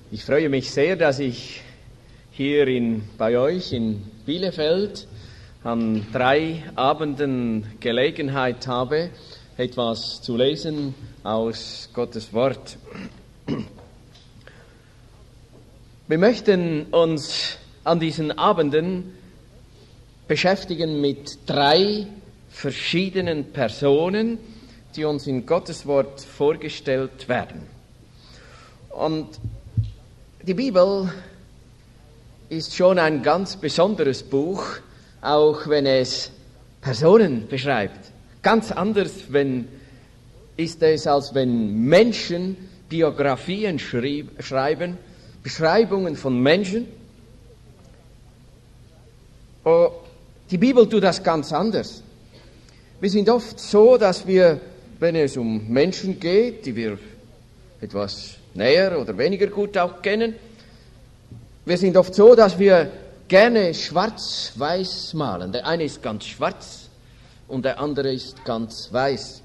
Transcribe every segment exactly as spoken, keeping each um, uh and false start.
Ich freue mich sehr, dass ich hier in, bei euch in Bielefeld an drei Abenden Gelegenheit habe, etwas zu lesen aus Gottes Wort. Wir möchten uns an diesen Abenden beschäftigen mit drei verschiedenen Personen, die uns in Gottes Wort vorgestellt werden. Und die Bibel ist schon ein ganz besonderes Buch, auch wenn es Personen beschreibt. Ganz anders wenn, ist es, als wenn Menschen Biografien schrieb, schreiben, Beschreibungen von Menschen. Oh, die Bibel tut das ganz anders. Wir sind oft so, dass wir, wenn es um Menschen geht, die wir etwas näher oder weniger gut auch kennen, wir sind oft so, dass wir gerne schwarz-weiß malen. Der eine ist ganz schwarz und der andere ist ganz weiß.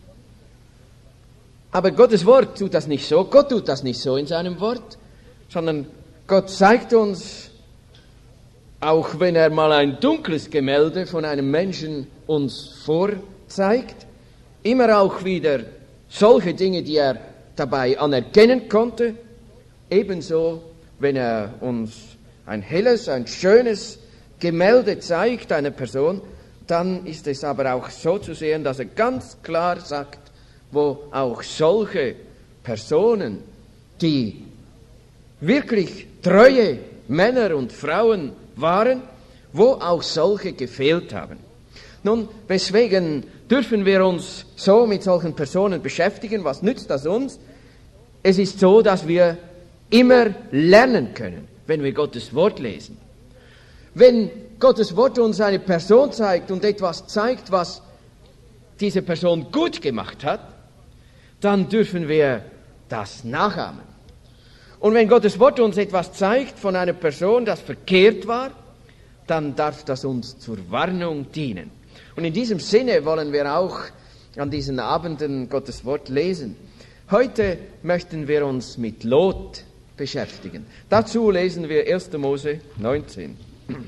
Aber Gottes Wort tut das nicht so. Gott tut das nicht so in seinem Wort, sondern Gott zeigt uns, auch wenn er mal ein dunkles Gemälde von einem Menschen uns vorzeigt, immer auch wieder solche Dinge, die er dabei anerkennen konnte, ebenso, wenn er uns ein helles, ein schönes Gemälde zeigt, einer Person, dann ist es aber auch so zu sehen, dass er ganz klar sagt, wo auch solche Personen, die wirklich treue Männer und Frauen waren, wo auch solche gefehlt haben. Nun, weswegen dürfen wir uns so mit solchen Personen beschäftigen? Was nützt das uns? Es ist so, dass wir immer lernen können, wenn wir Gottes Wort lesen. Wenn Gottes Wort uns eine Person zeigt und etwas zeigt, was diese Person gut gemacht hat, dann dürfen wir das nachahmen. Und wenn Gottes Wort uns etwas zeigt von einer Person, das verkehrt war, dann darf das uns zur Warnung dienen. Und in diesem Sinne wollen wir auch an diesen Abenden Gottes Wort lesen. Heute möchten wir uns mit Lot beschäftigen. Dazu lesen wir erster Mose neunzehn.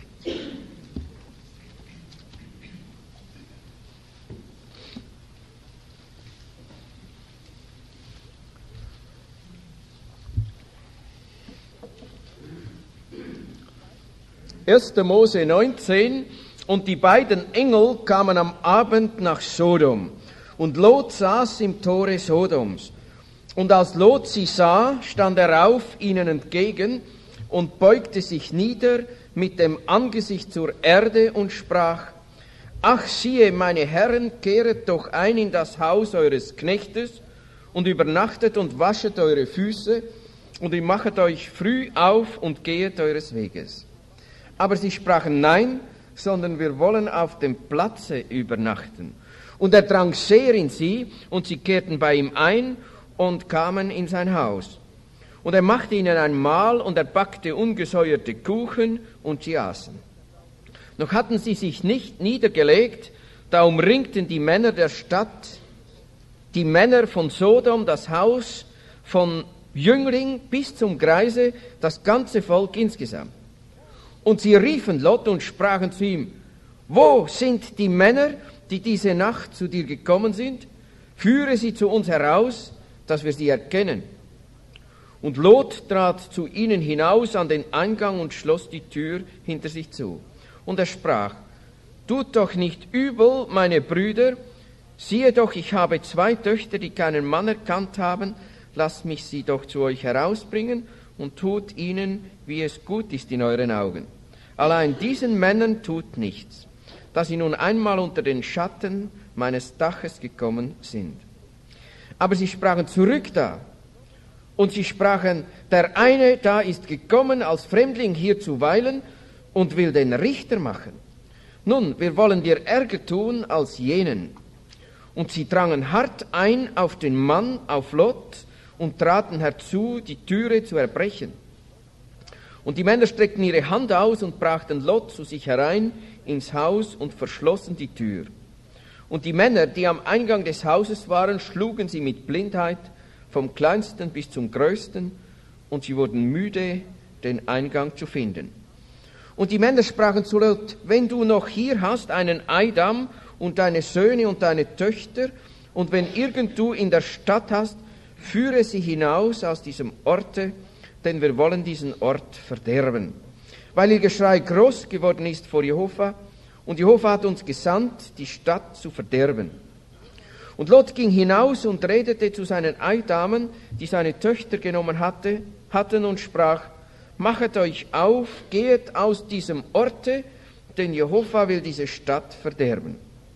erster Mose neunzehn. Und die beiden Engel kamen am Abend nach Sodom, und Lot saß im Tore Sodoms. Und als Lot sie sah, stand er auf ihnen entgegen und beugte sich nieder mit dem Angesicht zur Erde und sprach: Ach siehe, meine Herren, kehret doch ein in das Haus eures Knechtes und übernachtet und waschet eure Füße und ihr machet euch früh auf und gehet eures Weges. Aber sie sprachen: Nein, sondern wir wollen auf dem Platze übernachten. Und er drang sehr in sie, und sie kehrten bei ihm ein und kamen in sein Haus. Und er machte ihnen ein Mahl, und er backte ungesäuerte Kuchen, und sie aßen. Noch hatten sie sich nicht niedergelegt, da umringten die Männer der Stadt, die Männer von Sodom, das Haus, von Jüngling bis zum Greise, das ganze Volk insgesamt. Und sie riefen Lot und sprachen zu ihm: Wo sind die Männer, die diese Nacht zu dir gekommen sind? Führe sie zu uns heraus, dass wir sie erkennen. Und Lot trat zu ihnen hinaus an den Eingang und schloss die Tür hinter sich zu. Und er sprach: Tut doch nicht übel, meine Brüder, siehe doch, ich habe zwei Töchter, die keinen Mann erkannt haben, lasst mich sie doch zu euch herausbringen und tut ihnen, wie es gut ist in euren Augen. Allein diesen Männern tut nichts, da sie nun einmal unter den Schatten meines Daches gekommen sind. Aber sie sprachen: Zurück da. Und sie sprachen: Der eine da ist gekommen, als Fremdling hier zu weilen und will den Richter machen. Nun, wir wollen dir Ärger tun als jenen. Und sie drangen hart ein auf den Mann, auf Lot, und traten herzu, die Türe zu erbrechen. Und die Männer streckten ihre Hand aus und brachten Lot zu sich herein ins Haus und verschlossen die Tür. Und die Männer, die am Eingang des Hauses waren, schlugen sie mit Blindheit vom Kleinsten bis zum Größten und sie wurden müde, den Eingang zu finden. Und die Männer sprachen zu Lot: Wenn du noch hier hast einen Eidam und deine Söhne und deine Töchter, und wenn irgend du in der Stadt hast, führe sie hinaus aus diesem Orte, denn wir wollen diesen Ort verderben. Weil ihr Geschrei groß geworden ist vor Jehova, und Jehova hat uns gesandt, die Stadt zu verderben. Und Lot ging hinaus und redete zu seinen Eidamen, die seine Töchter genommen hatte, hatten, und sprach: Machet euch auf, gehet aus diesem Orte, denn Jehova will diese Stadt verderben.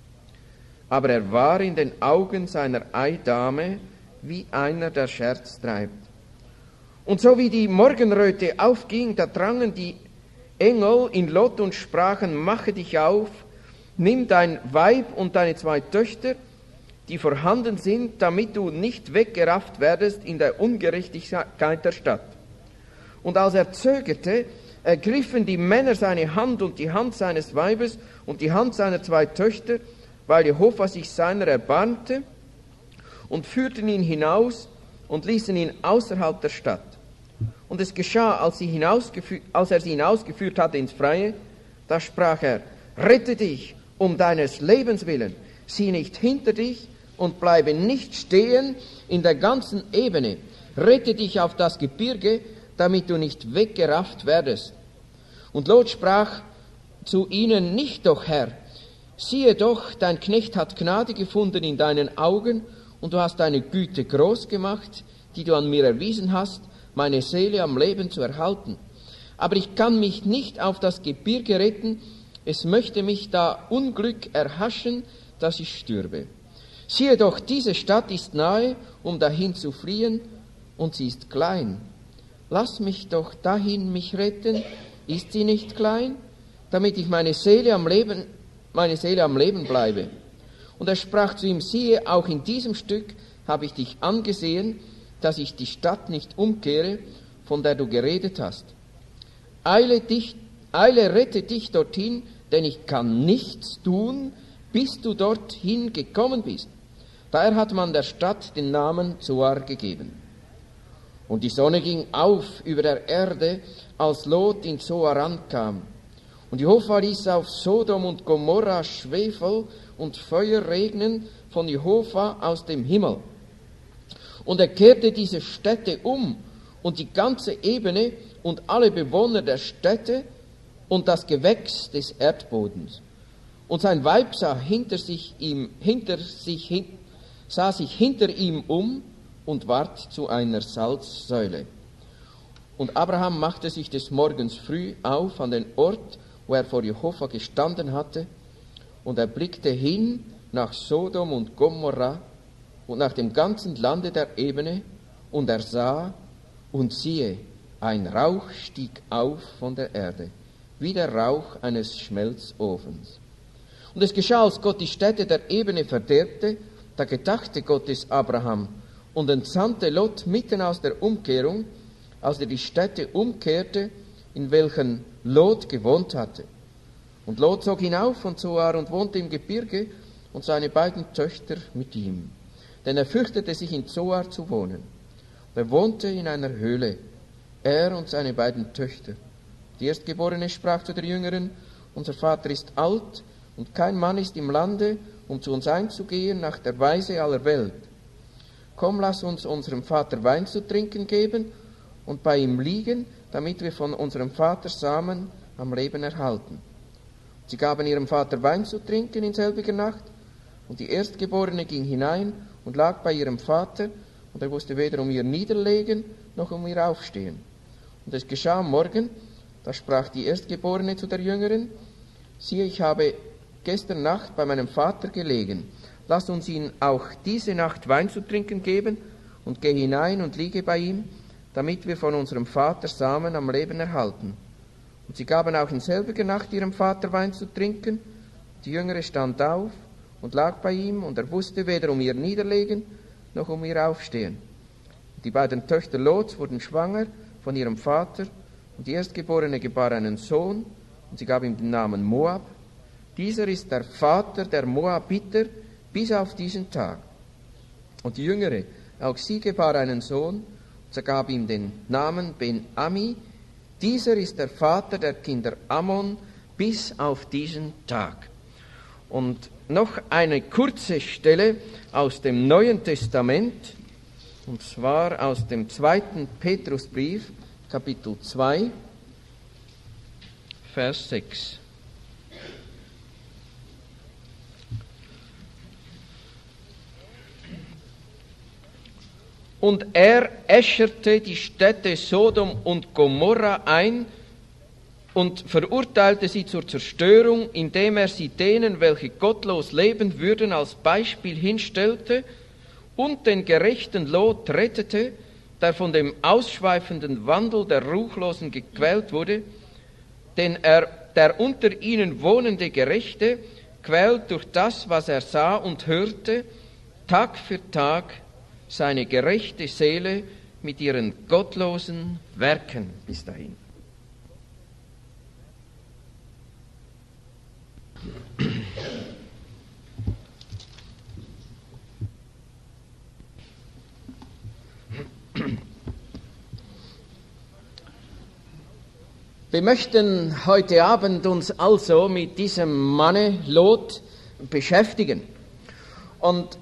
Aber er war in den Augen seiner Eidame wie einer, der Scherz treibt. Und so wie die Morgenröte aufging, da drangen die Engel in Lot und sprachen: Mache dich auf, nimm dein Weib und deine zwei Töchter, die vorhanden sind, damit du nicht weggerafft werdest in der Ungerechtigkeit der Stadt. Und als er zögerte, ergriffen die Männer seine Hand und die Hand seines Weibes und die Hand seiner zwei Töchter, weil Jehova sich seiner erbarmte, und führten ihn hinaus und ließen ihn außerhalb der Stadt. Und es geschah, als, sie als er sie hinausgeführt hatte ins Freie, da sprach er: Rette dich um deines Lebens willen, sieh nicht hinter dich und bleibe nicht stehen in der ganzen Ebene. Rette dich auf das Gebirge, damit du nicht weggerafft werdest. Und Lot sprach zu ihnen: Nicht doch, Herr, siehe doch, dein Knecht hat Gnade gefunden in deinen Augen, und du hast deine Güte groß gemacht, die du an mir erwiesen hast, meine Seele am Leben zu erhalten. Aber ich kann mich nicht auf das Gebirge retten, es möchte mich da Unglück erhaschen, dass ich stürbe. Siehe doch, diese Stadt ist nahe, um dahin zu fliehen, und sie ist klein. Lass mich doch dahin mich retten, ist sie nicht klein, damit ich meine Seele am Leben, meine Seele am Leben bleibe. Und er sprach zu ihm: Siehe, auch in diesem Stück habe ich dich angesehen, dass ich die Stadt nicht umkehre, von der du geredet hast. Eile dich, eile, rette dich dorthin, denn ich kann nichts tun, bis du dorthin gekommen bist. Daher hat man der Stadt den Namen Zoar gegeben. Und die Sonne ging auf über der Erde, als Lot in Zoar ankam. Und Jehova ließ auf Sodom und Gomorra Schwefel und Feuer regnen von Jehova aus dem Himmel. Und er kehrte diese Städte um und die ganze Ebene und alle Bewohner der Städte und das Gewächs des Erdbodens. Und sein Weib sah hinter sich ihm, hinter sich hin, sah sich hinter ihm um und ward zu einer Salzsäule. Und Abraham machte sich des Morgens früh auf an den Ort, wo er vor Jehova gestanden hatte, und er blickte hin nach Sodom und Gomorra und nach dem ganzen Lande der Ebene, und er sah, und siehe, ein Rauch stieg auf von der Erde, wie der Rauch eines Schmelzofens. Und es geschah, als Gott die Städte der Ebene verderbte, da gedachte Gott des Abraham und entsandte Lot mitten aus der Umkehrung, als er die Städte umkehrte, in welchen Lot gewohnt hatte. Und Lot zog hinauf von Zoar und wohnte im Gebirge, und seine beiden Töchter mit ihm. Denn er fürchtete sich, in Zoar zu wohnen. Und er wohnte in einer Höhle, er und seine beiden Töchter. Die Erstgeborene sprach zu der Jüngeren: Unser Vater ist alt, und kein Mann ist im Lande, um zu uns einzugehen nach der Weise aller Welt. Komm, lass uns unserem Vater Wein zu trinken geben und bei ihm liegen, damit wir von unserem Vater Samen am Leben erhalten. Sie gaben ihrem Vater Wein zu trinken in selbiger Nacht, und die Erstgeborene ging hinein und lag bei ihrem Vater, und er wusste weder um ihr Niederlegen noch um ihr Aufstehen. Und es geschah am Morgen, da sprach die Erstgeborene zu der Jüngeren: Siehe, ich habe gestern Nacht bei meinem Vater gelegen. Lass uns ihn auch diese Nacht Wein zu trinken geben, und geh hinein und liege bei ihm, damit wir von unserem Vater Samen am Leben erhalten. Und sie gaben auch in selbiger Nacht ihrem Vater Wein zu trinken. Die Jüngere stand auf und lag bei ihm, und er wusste weder um ihr Niederlegen noch um ihr Aufstehen. Die beiden Töchter Lots wurden schwanger von ihrem Vater, und die Erstgeborene gebar einen Sohn, und sie gab ihm den Namen Moab. Dieser ist der Vater der Moabiter bis auf diesen Tag. Und die Jüngere, auch sie gebar einen Sohn, Sie gab ihm den Namen Ben-Ami. Dieser ist der Vater der Kinder Ammon bis auf diesen Tag. Und noch eine kurze Stelle aus dem Neuen Testament, und zwar aus dem zweiten Petrusbrief, Kapitel zwei, Vers sechs. Und er äscherte die Städte Sodom und Gomorra ein und verurteilte sie zur Zerstörung, indem er sie denen, welche gottlos leben würden, als Beispiel hinstellte und den gerechten Lot rettete, der von dem ausschweifenden Wandel der Ruchlosen gequält wurde, denn er, der unter ihnen wohnende Gerechte, quält durch das, was er sah und hörte, Tag für Tag seine gerechte Seele mit ihren gottlosen Werken bis dahin. Wir möchten heute Abend uns also mit diesem Manne Lot beschäftigen. Und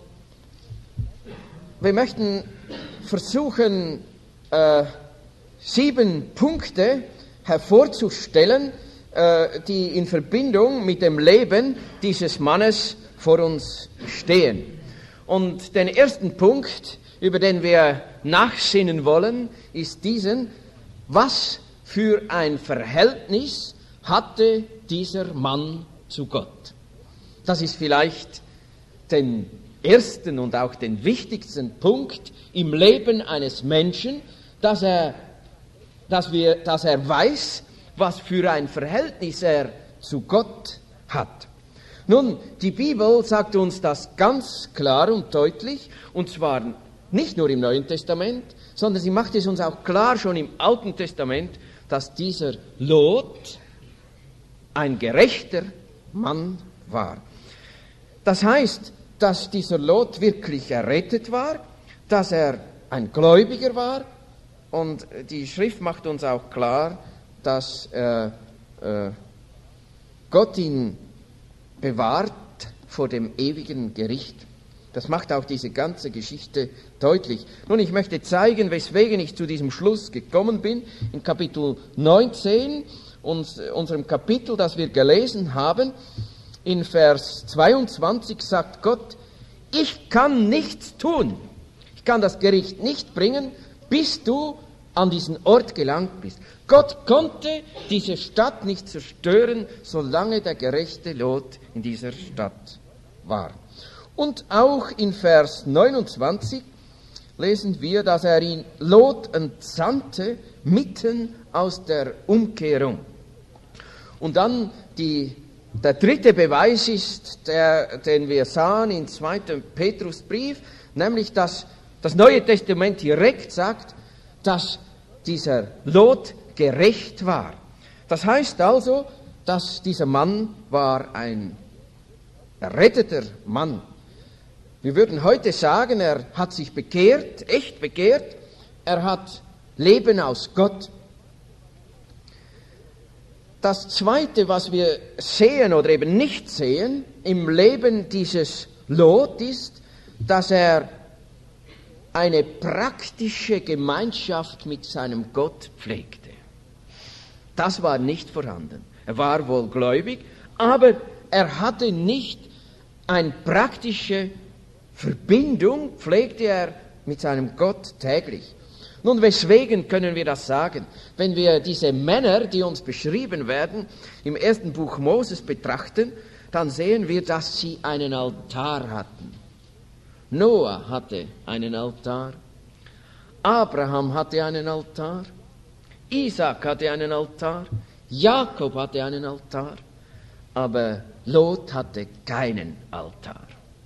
wir möchten versuchen, äh, sieben Punkte hervorzustellen, äh, die in Verbindung mit dem Leben dieses Mannes vor uns stehen. Und den ersten Punkt, über den wir nachsinnen wollen, ist diesen: Was für ein Verhältnis hatte dieser Mann zu Gott? Das ist vielleicht den ersten und auch den wichtigsten Punkt im Leben eines Menschen, dass er, dass wir, dass er weiß, was für ein Verhältnis er zu Gott hat. Nun, die Bibel sagt uns das ganz klar und deutlich, und zwar nicht nur im Neuen Testament, sondern sie macht es uns auch klar schon im Alten Testament, dass dieser Lot ein gerechter Mann war. Das heißt, dass dieser Lot wirklich errettet war, dass er ein Gläubiger war, und die Schrift macht uns auch klar, dass äh, äh, Gott ihn bewahrt vor dem ewigen Gericht. Das macht auch diese ganze Geschichte deutlich. Nun, ich möchte zeigen, weswegen ich zu diesem Schluss gekommen bin. In Kapitel neunzehn, uns, unserem Kapitel, das wir gelesen haben, in Vers zweiundzwanzig sagt Gott: Ich kann nichts tun, ich kann das Gericht nicht bringen, bis du an diesen Ort gelangt bist. Gott konnte diese Stadt nicht zerstören, solange der gerechte Lot in dieser Stadt war. Und auch in Vers neunundzwanzig lesen wir, dass er ihn Lot entsandte mitten aus der Umkehrung. Und dann die Der dritte Beweis ist, der, den wir sahen im zweiten Petrusbrief, nämlich, dass das Neue Testament direkt sagt, dass dieser Lot gerecht war. Das heißt also, dass dieser Mann war ein erretteter Mann. Wir würden heute sagen, er hat sich bekehrt, echt bekehrt, er hat Leben aus Gott. Das Zweite, was wir sehen oder eben nicht sehen im Leben dieses Lot, ist, dass er eine praktische Gemeinschaft mit seinem Gott pflegte. Das war nicht vorhanden. Er war wohl gläubig, aber er hatte nicht eine praktische Verbindung, pflegte er mit seinem Gott täglich. Nun, weswegen können wir das sagen? Wenn wir diese Männer, die uns beschrieben werden, im ersten Buch Moses betrachten, dann sehen wir, dass sie einen Altar hatten. Noah hatte einen Altar, Abraham hatte einen Altar, Isaac hatte einen Altar, Jakob hatte einen Altar, aber Lot hatte keinen Altar.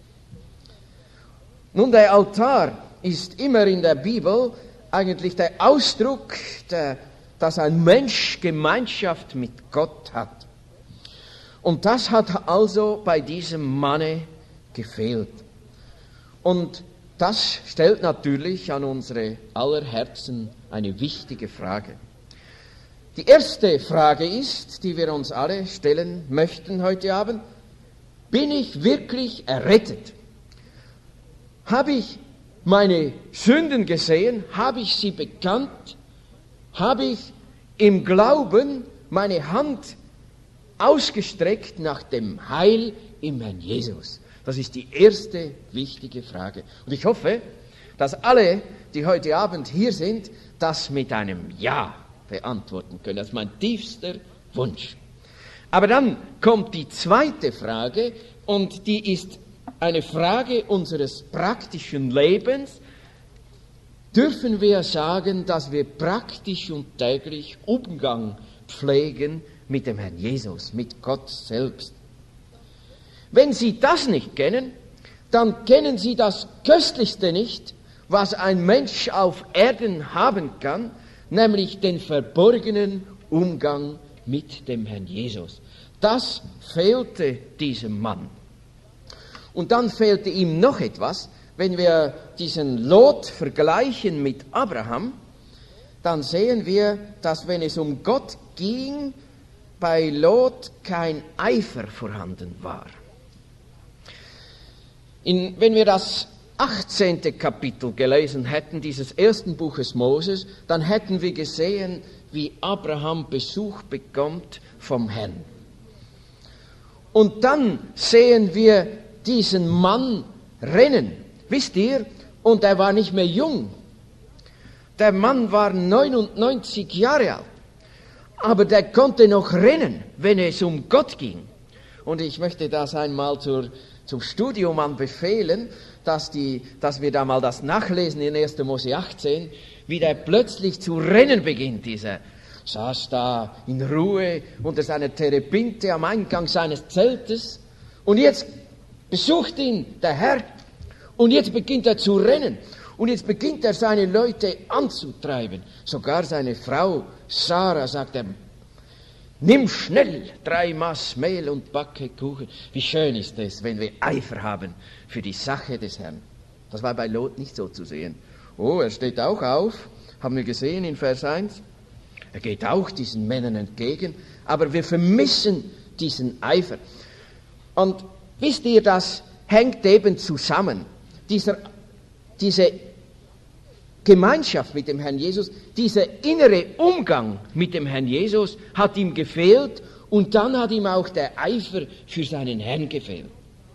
Nun, der Altar ist immer in der Bibel eigentlich der Ausdruck, der, dass ein Mensch Gemeinschaft mit Gott hat. Und das hat also bei diesem Manne gefehlt. Und Das stellt natürlich an unsere aller Herzen eine wichtige Frage. Die erste Frage ist, die wir uns alle stellen möchten heute Abend: Bin ich wirklich errettet? Habe ich meine Sünden gesehen? Habe ich sie bekannt? Habe ich im Glauben meine Hand ausgestreckt nach dem Heil im Herrn Jesus? Das ist die erste wichtige Frage. Und ich hoffe, dass alle, die heute Abend hier sind, das mit einem Ja beantworten können. Das ist mein tiefster Wunsch. Aber dann kommt die zweite Frage, und die ist eine Frage unseres praktischen Lebens. Dürfen wir sagen, dass wir praktisch und täglich Umgang pflegen mit dem Herrn Jesus, mit Gott selbst? Wenn Sie das nicht kennen, dann kennen Sie das Köstlichste nicht, was ein Mensch auf Erden haben kann, nämlich den verborgenen Umgang mit dem Herrn Jesus. Das fehlte diesem Mann. Und dann fehlte ihm noch etwas. Wenn wir diesen Lot vergleichen mit Abraham, dann sehen wir, dass wenn es um Gott ging, bei Lot kein Eifer vorhanden war. In, wenn wir das achtzehnte Kapitel gelesen hätten, dieses ersten Buches Moses, dann hätten wir gesehen, wie Abraham Besuch bekommt vom Herrn. Und dann sehen wir diesen Mann rennen. Wisst ihr, und er war nicht mehr jung. Der Mann war neunundneunzig Jahre alt. Aber der konnte noch rennen, wenn es um Gott ging. Und ich möchte das einmal zur, zum Studium anbefehlen, dass, die, dass wir da mal das nachlesen in erster Mose achtzehn, wie der plötzlich zu rennen beginnt, dieser. Saß da in Ruhe unter seiner Terebinte am Eingang seines Zeltes. Und jetzt besucht ihn der Herr. Und jetzt beginnt er zu rennen. Und jetzt beginnt er seine Leute anzutreiben. Sogar seine Frau Sarah sagt er: Nimm schnell drei Maß Mehl und backe Kuchen. Wie schön ist es, wenn wir Eifer haben für die Sache des Herrn. Das war bei Lot nicht so zu sehen. Oh, er steht auch auf, haben wir gesehen in Vers eins. Er geht auch diesen Männern entgegen, aber wir vermissen diesen Eifer. Und wisst ihr, das hängt eben zusammen. Dieser, diese Gemeinschaft mit dem Herrn Jesus, dieser innere Umgang mit dem Herrn Jesus hat ihm gefehlt, und dann hat ihm auch der Eifer für seinen Herrn gefehlt.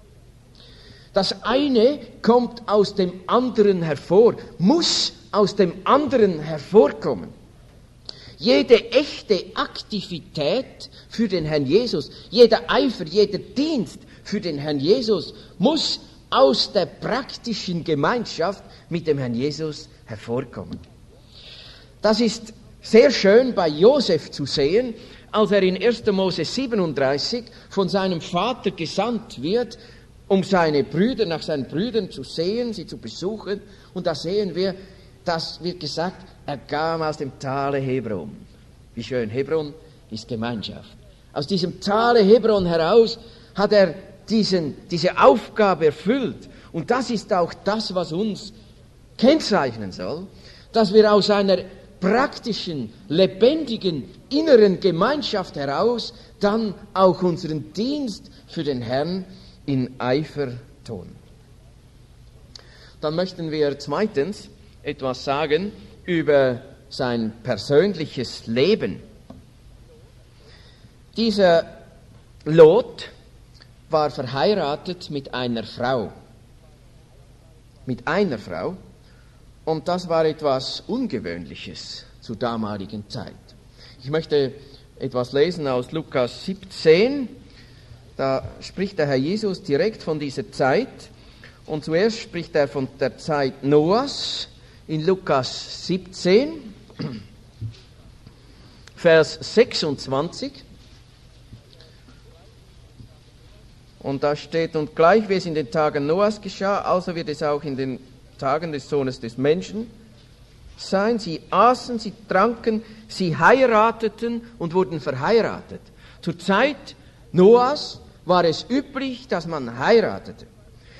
Das eine kommt aus dem anderen hervor, muss aus dem anderen hervorkommen. Jede echte Aktivität für den Herrn Jesus, jeder Eifer, jeder Dienst für den Herrn Jesus muss aus der praktischen Gemeinschaft mit dem Herrn Jesus hervorkommen. Das ist sehr schön bei Josef zu sehen, als er in erster Mose siebenunddreißig von seinem Vater gesandt wird, um seine Brüder, nach seinen Brüdern zu sehen, sie zu besuchen. Und da sehen wir, das wird gesagt, er kam aus dem Tale Hebron. Wie schön, Hebron ist Gemeinschaft. Aus diesem Tale Hebron heraus hat er diesen, diese Aufgabe erfüllt. Und das ist auch das, was uns kennzeichnen soll, dass wir aus einer praktischen, lebendigen, inneren Gemeinschaft heraus dann auch unseren Dienst für den Herrn in Eifer tun. Dann möchten wir zweitens etwas sagen über sein persönliches Leben. Dieser Lot war verheiratet mit einer Frau. Mit einer Frau. Und das war etwas Ungewöhnliches zur damaligen Zeit. Ich möchte etwas lesen aus Lukas siebzehn. Da spricht der Herr Jesus direkt von dieser Zeit. Und zuerst spricht er von der Zeit Noahs in Lukas siebzehn, Vers sechsundzwanzig. Und da steht: Und gleich wie es in den Tagen Noahs geschah, also wird es auch in den Tagen des Sohnes des Menschen sein. Sie aßen, sie tranken, sie heirateten und wurden verheiratet. Zur Zeit Noahs war es üblich, dass man heiratete.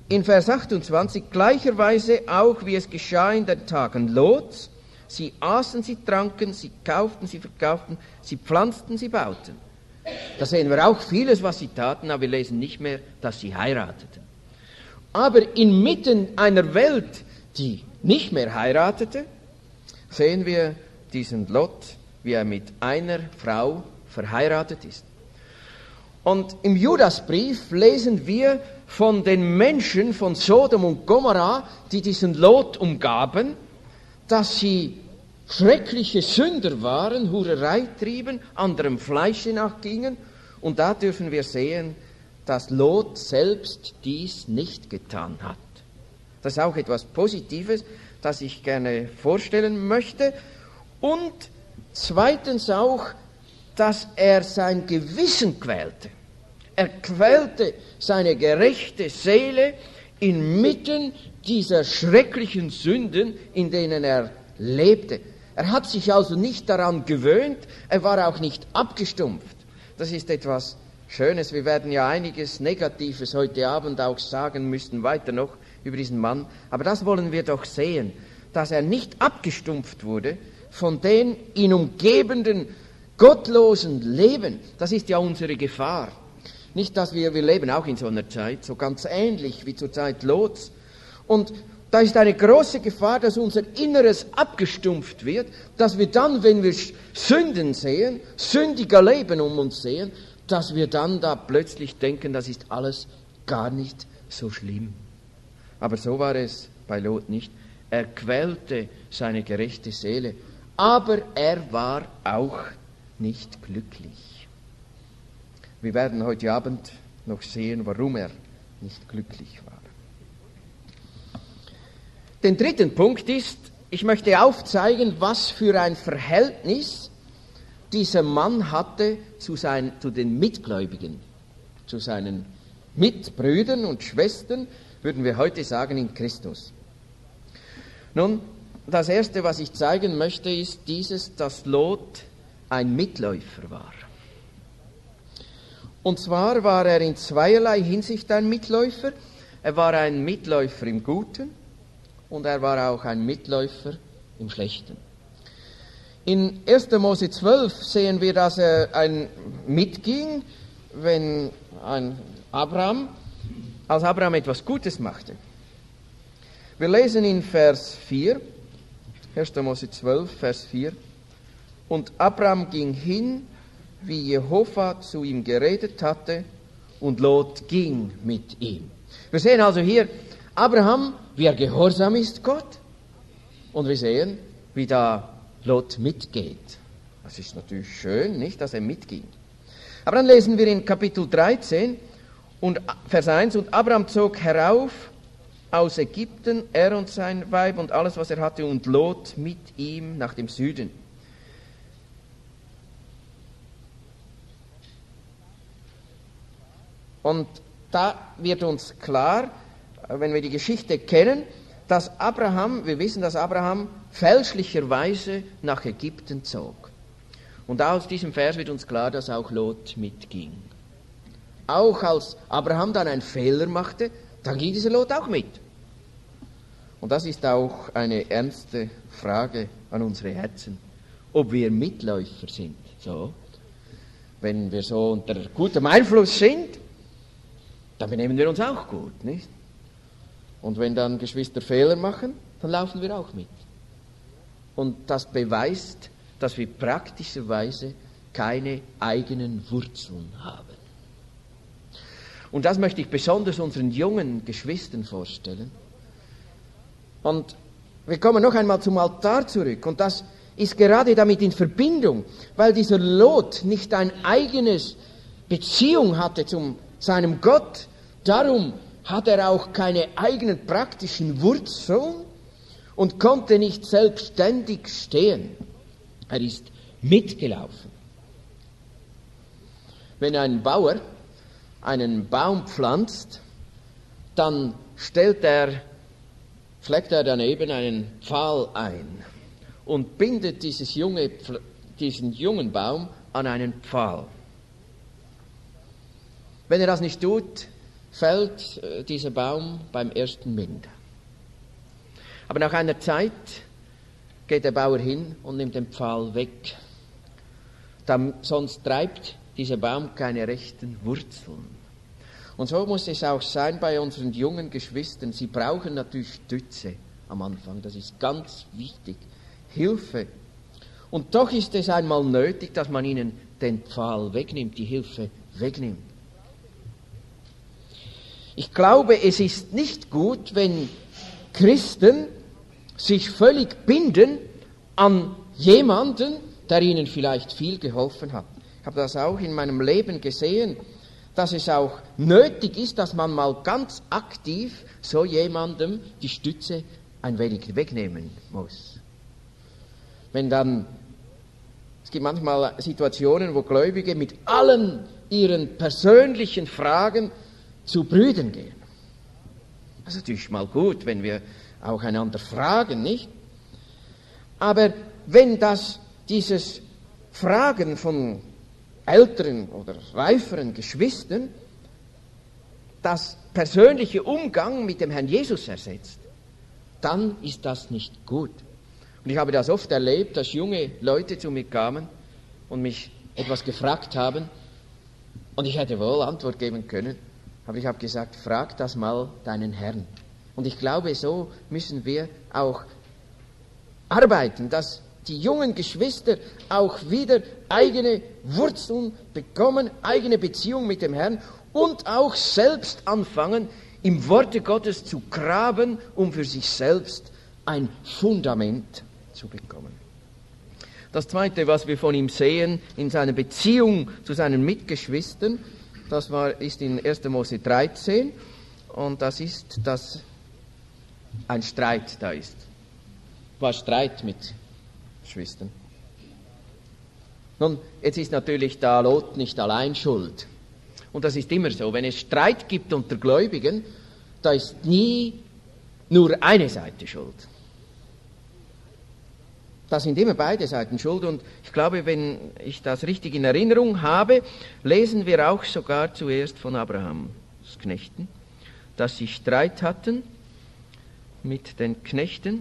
in Vers achtundzwanzig, gleicherweise auch, wie es geschah in den Tagen Lots. Sie aßen, sie tranken, sie kauften, sie verkauften, sie pflanzten, sie bauten. Da sehen wir auch vieles, was sie taten, aber wir lesen nicht mehr, dass sie heirateten. Aber inmitten einer Welt, die nicht mehr heiratete, sehen wir diesen Lot, wie er mit einer Frau verheiratet ist. Und im Judasbrief lesen wir von den Menschen von Sodom und Gomorrha, die diesen Lot umgaben, dass sie schreckliche Sünder waren, Hurerei trieben, anderem Fleische nachgingen. Und da dürfen wir sehen, dass Lot selbst dies nicht getan hat. Das ist auch etwas Positives, das ich gerne vorstellen möchte. Und zweitens auch, dass er sein Gewissen quälte. Er quälte seine gerechte Seele inmitten dieser schrecklichen Sünden, in denen er lebte. Er hat sich also nicht daran gewöhnt, er war auch nicht abgestumpft. Das ist etwas Schönes. Wir werden ja einiges Negatives heute Abend auch sagen müssen, weiter noch über diesen Mann. Aber das wollen wir doch sehen, dass er nicht abgestumpft wurde von den ihn umgebenden gottlosen Leben. Das ist ja unsere Gefahr. Nicht, dass wir, wir leben auch in so einer Zeit, so ganz ähnlich wie zur Zeit Lots. Und da ist eine große Gefahr, dass unser Inneres abgestumpft wird, dass wir dann, wenn wir Sünden sehen, sündiger Leben um uns sehen, dass wir dann da plötzlich denken, das ist alles gar nicht so schlimm. Aber so war es bei Lot nicht. Er quälte seine gerechte Seele, aber er war auch nicht glücklich. Wir werden heute Abend noch sehen, warum er nicht glücklich war. Den dritten Punkt ist, ich möchte aufzeigen, was für ein Verhältnis dieser Mann hatte zu, sein, zu den Mitgläubigen, zu seinen Mitbrüdern und Schwestern, würden wir heute sagen, in Christus. Nun, das Erste, was ich zeigen möchte, ist dieses, dass Lot ein Mitläufer war. Und zwar war er in zweierlei Hinsicht ein Mitläufer. Er war ein Mitläufer im Guten und er war auch ein Mitläufer im Schlechten. In erster Mose zwölf sehen wir, dass er ein mitging, wenn ein Abraham, als Abraham etwas Gutes machte. Wir lesen in Vers vier, erster Mose zwölf, Vers vier, und Abraham ging hin, wie Jehova zu ihm geredet hatte, und Lot ging mit ihm. Wir sehen also hier Abraham, wie er gehorsam ist Gott, und wir sehen, wie da Lot mitgeht. Das ist natürlich schön, nicht, dass er mitging. Aber dann lesen wir in Kapitel dreizehn, und Vers eins, und Abraham zog herauf aus Ägypten, er und sein Weib und alles, was er hatte, und Lot mit ihm nach dem Süden. Und da wird uns klar, wenn wir die Geschichte kennen, dass Abraham, wir wissen, dass Abraham fälschlicherweise nach Ägypten zog. Und aus diesem Vers wird uns klar, dass auch Lot mitging. Auch als Abraham dann einen Fehler machte, dann ging dieser Lot auch mit. Und das ist auch eine ernste Frage an unsere Herzen, ob wir Mitläufer sind. So, wenn wir so unter gutem Einfluss sind, dann benehmen wir uns auch gut, nicht? Und wenn dann Geschwister Fehler machen, dann laufen wir auch mit. Und das beweist, dass wir praktischerweise keine eigenen Wurzeln haben. Und das möchte ich besonders unseren jungen Geschwistern vorstellen. Und wir kommen noch einmal zum Altar zurück. Und das ist gerade damit in Verbindung, weil dieser Lot nicht eine eigene Beziehung hatte zum seinem Gott. Darum hat er auch keine eigenen praktischen Wurzeln und konnte nicht selbstständig stehen. Er ist mitgelaufen. Wenn ein Bauer einen Baum pflanzt, dann stellt er, schlägt er daneben einen Pfahl ein und bindet dieses junge, diesen jungen Baum an einen Pfahl. Wenn er das nicht tut, fällt äh, dieser Baum beim ersten Wind. Aber nach einer Zeit geht der Bauer hin und nimmt den Pfahl weg. Dann, sonst treibt dieser Baum keine rechten Wurzeln. Und so muss es auch sein bei unseren jungen Geschwistern. Sie brauchen natürlich Stütze am Anfang, das ist ganz wichtig. Hilfe. Und doch ist es einmal nötig, dass man ihnen den Pfahl wegnimmt, die Hilfe wegnimmt. Ich glaube, es ist nicht gut, wenn Christen sich völlig binden an jemanden, der ihnen vielleicht viel geholfen hat. Ich habe das auch in meinem Leben gesehen, dass es auch nötig ist, dass man mal ganz aktiv so jemandem die Stütze ein wenig wegnehmen muss. Wenn dann, es gibt manchmal Situationen, wo Gläubige mit allen ihren persönlichen Fragen zu Brüdern gehen. Das ist natürlich mal gut, wenn wir auch einander fragen, nicht? Aber wenn das, dieses Fragen von älteren oder reiferen Geschwistern das persönliche Umgang mit dem Herrn Jesus ersetzt, dann ist das nicht gut. Und ich habe das oft erlebt, dass junge Leute zu mir kamen und mich etwas gefragt haben und ich hätte wohl Antwort geben können, aber ich habe gesagt, frag das mal deinen Herrn. Und ich glaube, so müssen wir auch arbeiten, dass die jungen Geschwister auch wieder eigene Wurzeln bekommen, eigene Beziehung mit dem Herrn und auch selbst anfangen, im Worte Gottes zu graben, um für sich selbst ein Fundament zu bekommen. Das Zweite, was wir von ihm sehen, in seiner Beziehung zu seinen Mitgeschwistern, das war, ist in erster Mose dreizehn und das ist, dass ein Streit da ist. War Streit mit Geschwistern. Nun, jetzt ist natürlich da Lot nicht allein schuld. Und das ist immer so. Wenn es Streit gibt unter Gläubigen, da ist nie nur eine Seite schuld. Da sind immer beide Seiten schuld. Und ich glaube, wenn ich das richtig in Erinnerung habe, lesen wir auch sogar zuerst von Abrahams Knechten, dass sie Streit hatten mit den Knechten.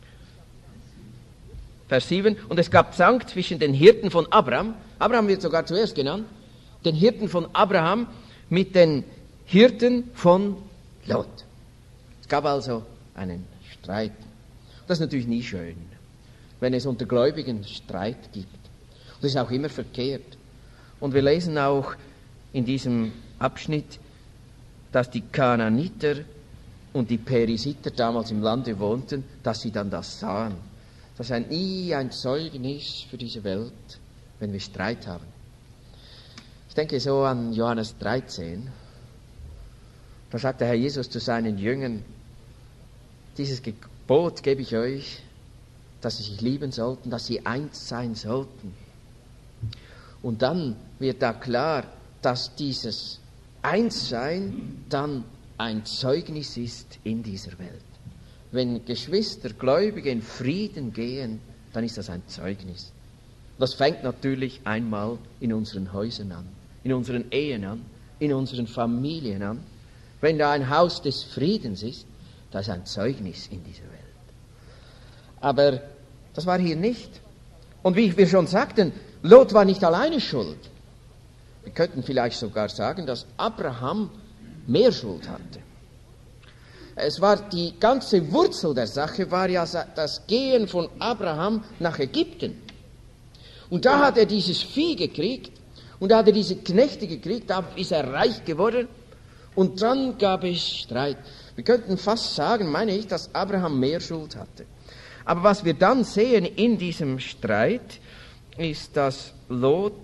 Vers sieben, und es gab Zank zwischen den Hirten von Abraham, Abraham wird sogar zuerst genannt, den Hirten von Abraham mit den Hirten von Lot. Es gab also einen Streit. Das ist natürlich nie schön, wenn es unter Gläubigen Streit gibt. Und das ist auch immer verkehrt. Und wir lesen auch in diesem Abschnitt, dass die Kanaaniter und die Perisiter damals im Lande wohnten, dass sie dann das sahen. Das ist nie ein Zeugnis für diese Welt, wenn wir Streit haben. Ich denke so an Johannes dreizehn. Da sagt der Herr Jesus zu seinen Jüngern, dieses Gebot gebe ich euch, dass sie sich lieben sollten, dass sie eins sein sollten. Und dann wird da klar, dass dieses Einssein dann ein Zeugnis ist in dieser Welt. Wenn Geschwister, Gläubige in Frieden gehen, dann ist das ein Zeugnis. Das fängt natürlich einmal in unseren Häusern an, in unseren Ehen an, in unseren Familien an. Wenn da ein Haus des Friedens ist, das ist ein Zeugnis in dieser Welt. Aber das war hier nicht. Und wie wir schon sagten, Lot war nicht alleine schuld. Wir könnten vielleicht sogar sagen, dass Abraham mehr Schuld hatte. Es war die ganze Wurzel der Sache, war ja das Gehen von Abraham nach Ägypten. Und da hat er dieses Vieh gekriegt und da hat er diese Knechte gekriegt, da ist er reich geworden und dann gab es Streit. Wir könnten fast sagen, meine ich, dass Abraham mehr Schuld hatte. Aber was wir dann sehen in diesem Streit, ist, dass Lot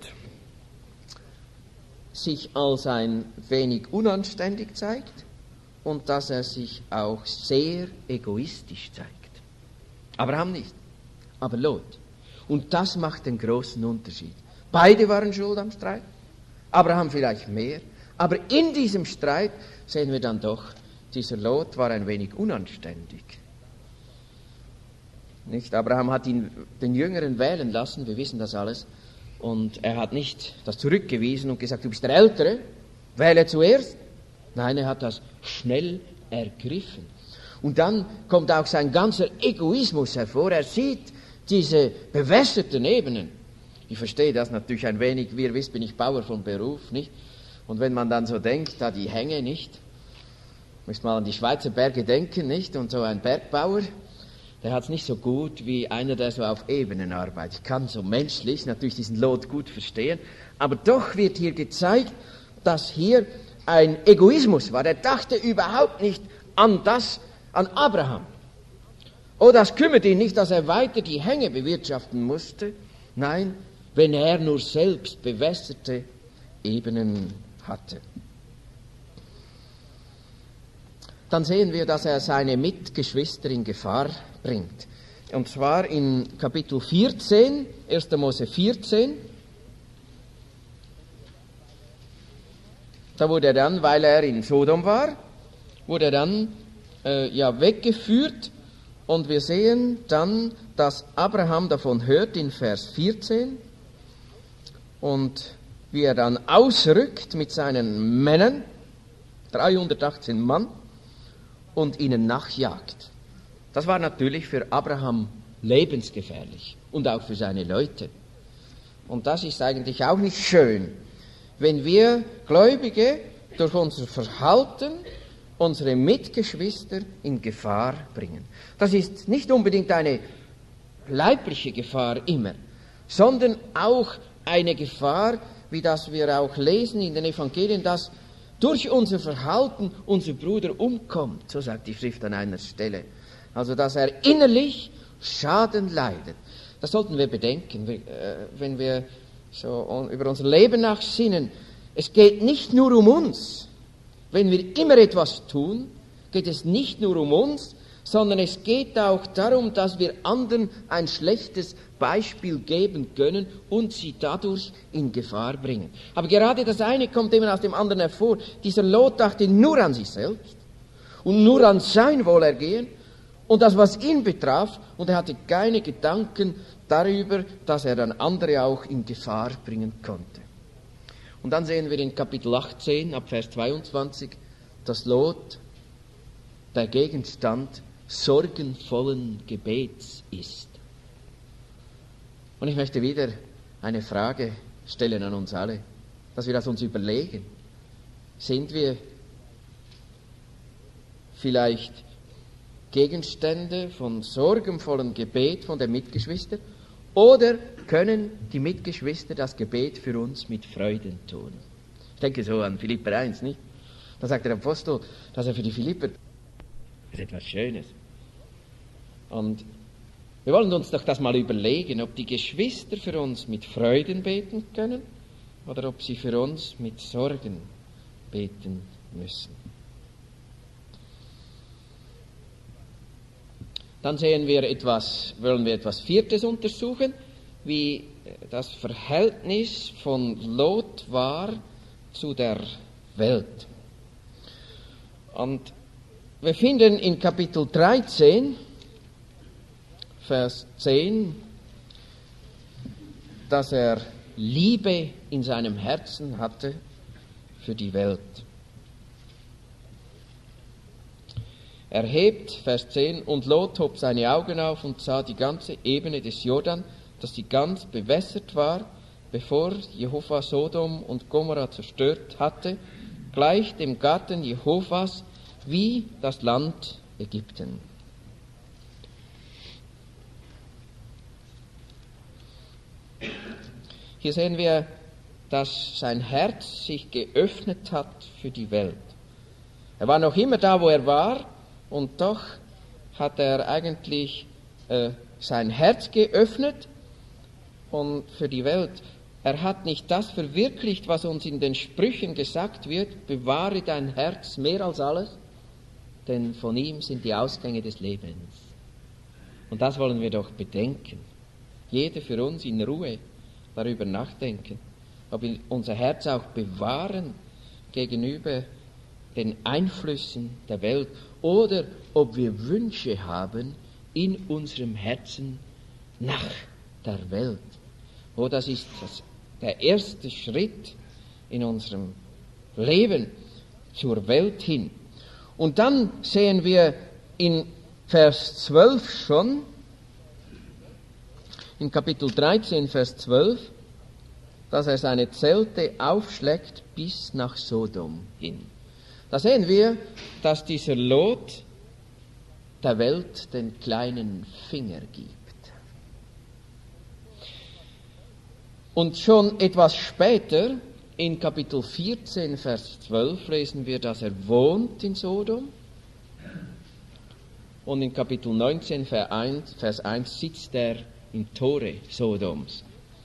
sich als ein wenig unanständig zeigt und dass er sich auch sehr egoistisch zeigt. Abraham nicht, aber Lot. Und das macht den großen Unterschied. Beide waren schuld am Streit, Abraham vielleicht mehr, aber in diesem Streit sehen wir dann doch, dieser Lot war ein wenig unanständig. Nicht? Abraham hat ihn, den Jüngeren wählen lassen, wir wissen das alles, und er hat nicht das zurückgewiesen und gesagt, du bist der Ältere, wähle zuerst. Nein, er hat das schnell ergriffen. Und dann kommt auch sein ganzer Egoismus hervor. Er sieht diese bewässerten Ebenen. Ich verstehe das natürlich ein wenig. Wie ihr wisst, bin ich Bauer von Beruf, nicht? Und wenn man dann so denkt, da die Hänge, nicht? Müsst mal an die Schweizer Berge denken, nicht? Und so ein Bergbauer, der hat es nicht so gut wie einer, der so auf Ebenen arbeitet. Ich kann so menschlich natürlich diesen Lot gut verstehen, aber doch wird hier gezeigt, dass hier ein Egoismus war. Er dachte überhaupt nicht an das, an Abraham. Oh, das kümmert ihn nicht, dass er weiter die Hänge bewirtschaften musste. Nein, wenn er nur selbst bewässerte Ebenen hatte. Dann sehen wir, dass er seine Mitgeschwister in Gefahr bringt. Und zwar in Kapitel vierzehn, erster Mose vierzehn. Da wurde er dann, weil er in Sodom war, wurde er dann äh, ja, weggeführt. Und wir sehen dann, dass Abraham davon hört in Vers vierzehn. Und wie er dann ausrückt mit seinen Männern, dreihundertachtzehn Mann, und ihnen nachjagt. Das war natürlich für Abraham lebensgefährlich und auch für seine Leute. Und das ist eigentlich auch nicht schön, wenn wir Gläubige durch unser Verhalten unsere Mitgeschwister in Gefahr bringen. Das ist nicht unbedingt eine leibliche Gefahr immer, sondern auch eine Gefahr, wie das wir auch lesen in den Evangelien, dass durch unser Verhalten unser Bruder umkommt, so sagt die Schrift an einer Stelle. Also, dass er innerlich Schaden leidet. Das sollten wir bedenken, wenn wir so über unser Leben nachsinnen. Es geht nicht nur um uns. Wenn wir immer etwas tun, geht es nicht nur um uns, sondern es geht auch darum, dass wir anderen ein schlechtes Beispiel geben können und sie dadurch in Gefahr bringen. Aber gerade das eine kommt eben aus dem anderen hervor. Dieser Lot dachte nur an sich selbst und nur an sein Wohlergehen und das, was ihn betraf, und er hatte keine Gedanken darüber, dass er dann andere auch in Gefahr bringen konnte. Und dann sehen wir in Kapitel achtzehn, ab Vers zweiundzwanzig, dass Lot der Gegenstand sorgenvollen Gebets ist. Und ich möchte wieder eine Frage stellen an uns alle, dass wir das uns überlegen. Sind wir vielleicht Gegenstände von sorgenvollem Gebet von den Mitgeschwistern, oder können die Mitgeschwister das Gebet für uns mit Freuden tun? Ich denke so an Philipper eins, nicht? Da sagt der Apostel, dass er für die Philipper, das ist etwas Schönes. Und wir wollen uns doch das mal überlegen, ob die Geschwister für uns mit Freuden beten können oder ob sie für uns mit Sorgen beten müssen. Dann sehen wir etwas, wollen wir etwas Viertes untersuchen, wie das Verhältnis von Lot war zu der Welt. Und wir finden in Kapitel dreizehn, Vers zehn, dass er Liebe in seinem Herzen hatte für die Welt. Er hebt, Vers zehn, und Lot hob seine Augen auf und sah die ganze Ebene des Jordan, dass sie ganz bewässert war, bevor Jehova Sodom und Gomorra zerstört hatte, gleich dem Garten Jehovas, wie das Land Ägypten. Hier sehen wir, dass sein Herz sich geöffnet hat für die Welt. Er war noch immer da, wo er war, und doch hat er eigentlich äh, sein Herz geöffnet und für die Welt. Er hat nicht das verwirklicht, was uns in den Sprüchen gesagt wird: bewahre dein Herz mehr als alles, denn von ihm sind die Ausgänge des Lebens. Und das wollen wir doch bedenken. Jeder für uns in Ruhe darüber nachdenken, ob wir unser Herz auch bewahren gegenüber den Einflüssen der Welt oder ob wir Wünsche haben in unserem Herzen nach der Welt. Oh, das ist das, der erste Schritt in unserem Leben, zur Welt hin. Und dann sehen wir in Vers zwölf schon, in Kapitel dreizehn, Vers zwölf, dass er seine Zelte aufschlägt bis nach Sodom hin. Da sehen wir, dass dieser Lot der Welt den kleinen Finger gibt. Und schon etwas später, in Kapitel vierzehn, Vers zwölf, lesen wir, dass er wohnt in Sodom. Und in Kapitel neunzehn, Vers eins, sitzt er im Tore Sodoms.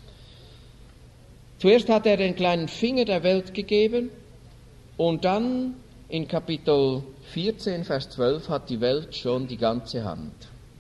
Zuerst hat er den kleinen Finger der Welt gegeben und dann in Kapitel vierzehn, Vers zwölf hat die Welt schon die ganze Hand.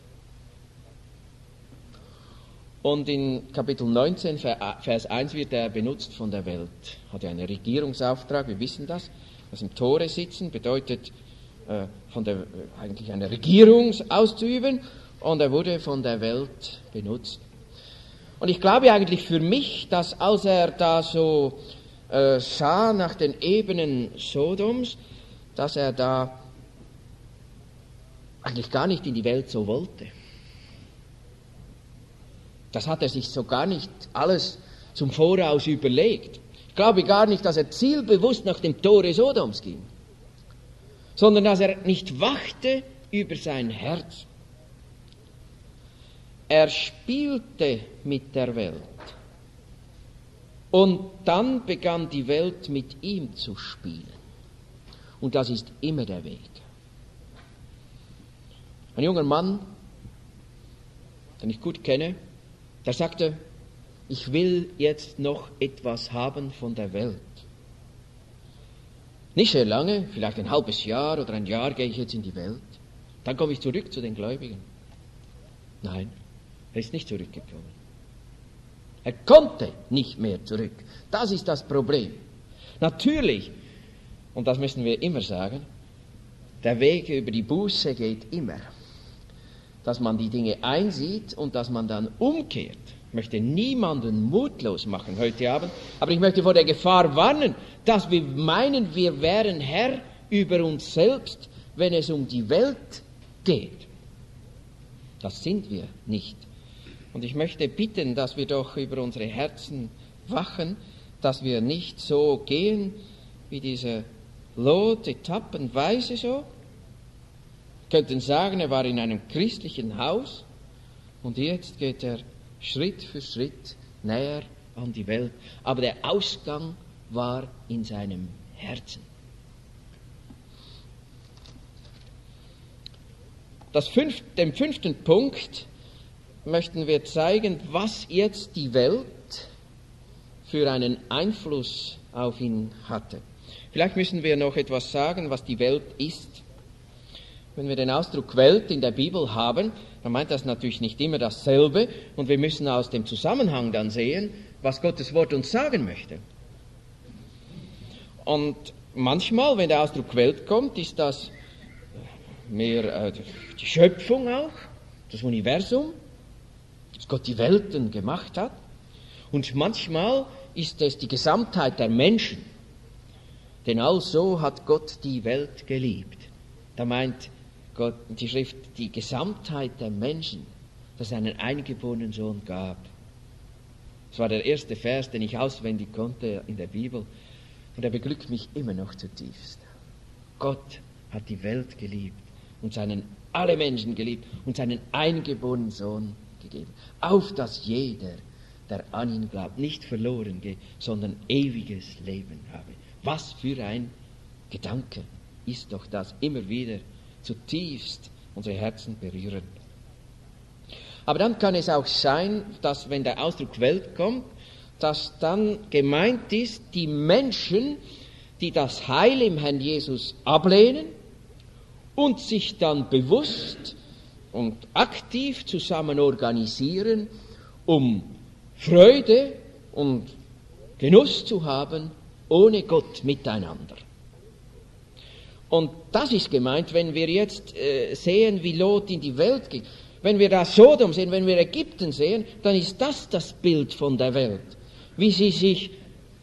Und in Kapitel neunzehn, Vers eins wird er benutzt von der Welt. Hat er einen Regierungsauftrag, wir wissen das. Das im Tore sitzen bedeutet, äh, von der, eigentlich eine Regierung auszuüben. Und er wurde von der Welt benutzt. Und ich glaube eigentlich für mich, dass als er da so äh, sah nach den Ebenen Sodoms, dass er da eigentlich gar nicht in die Welt so wollte. Das hat er sich so gar nicht alles zum Voraus überlegt. Ich glaube gar nicht, dass er zielbewusst nach dem Tore Sodoms ging, sondern dass er nicht wachte über sein Herz. Er spielte mit der Welt. Und dann begann die Welt mit ihm zu spielen. Und das ist immer der Weg. Ein junger Mann, den ich gut kenne, der sagte, ich will jetzt noch etwas haben von der Welt. Nicht sehr lange, vielleicht ein halbes Jahr oder ein Jahr gehe ich jetzt in die Welt. Dann komme ich zurück zu den Gläubigen. Nein, er ist nicht zurückgekommen. Er konnte nicht mehr zurück. Das ist das Problem. Natürlich, und das müssen wir immer sagen, der Weg über die Buße geht immer. Dass man die Dinge einsieht und dass man dann umkehrt. Ich möchte niemanden mutlos machen heute Abend, aber ich möchte vor der Gefahr warnen, dass wir meinen, wir wären Herr über uns selbst, wenn es um die Welt geht. Das sind wir nicht. Und ich möchte bitten, dass wir doch über unsere Herzen wachen, dass wir nicht so gehen wie diese Lot, etappenweise so. Wir könnten sagen, er war in einem christlichen Haus und jetzt geht er Schritt für Schritt näher an die Welt. Aber der Ausgang war in seinem Herzen. Das fünf, dem fünften Punkt möchten wir zeigen, was jetzt die Welt für einen Einfluss auf ihn hatte. Vielleicht müssen wir noch etwas sagen, was die Welt ist. Wenn wir den Ausdruck Welt in der Bibel haben, dann meint das natürlich nicht immer dasselbe und wir müssen aus dem Zusammenhang dann sehen, was Gottes Wort uns sagen möchte. Und manchmal, wenn der Ausdruck Welt kommt, ist das mehr äh, die Schöpfung auch, das Universum, dass Gott die Welten gemacht hat. Und manchmal ist es die Gesamtheit der Menschen. Denn also hat Gott die Welt geliebt. Da meint Gott, die Schrift, die Gesamtheit der Menschen, dass er einen eingeborenen Sohn gab. Das war der erste Vers, den ich auswendig konnte in der Bibel. Und er beglückt mich immer noch zutiefst. Gott hat die Welt geliebt und seinen alle Menschen geliebt und seinen eingeborenen Sohn gegeben. Auf dass jeder, der an ihn glaubt, nicht verloren geht, sondern ewiges Leben habe. Was für ein Gedanke ist doch das immer wieder zutiefst unsere Herzen berühren. Aber dann kann es auch sein, dass wenn der Ausdruck Welt kommt, dass dann gemeint ist, die Menschen, die das Heil im Herrn Jesus ablehnen und sich dann bewusst und aktiv zusammen organisieren, um Freude und Genuss zu haben, ohne Gott miteinander. Und das ist gemeint, wenn wir jetzt äh, sehen, wie Lot in die Welt ging. Wenn wir da Sodom sehen, wenn wir Ägypten sehen, dann ist das das Bild von der Welt. Wie sie sich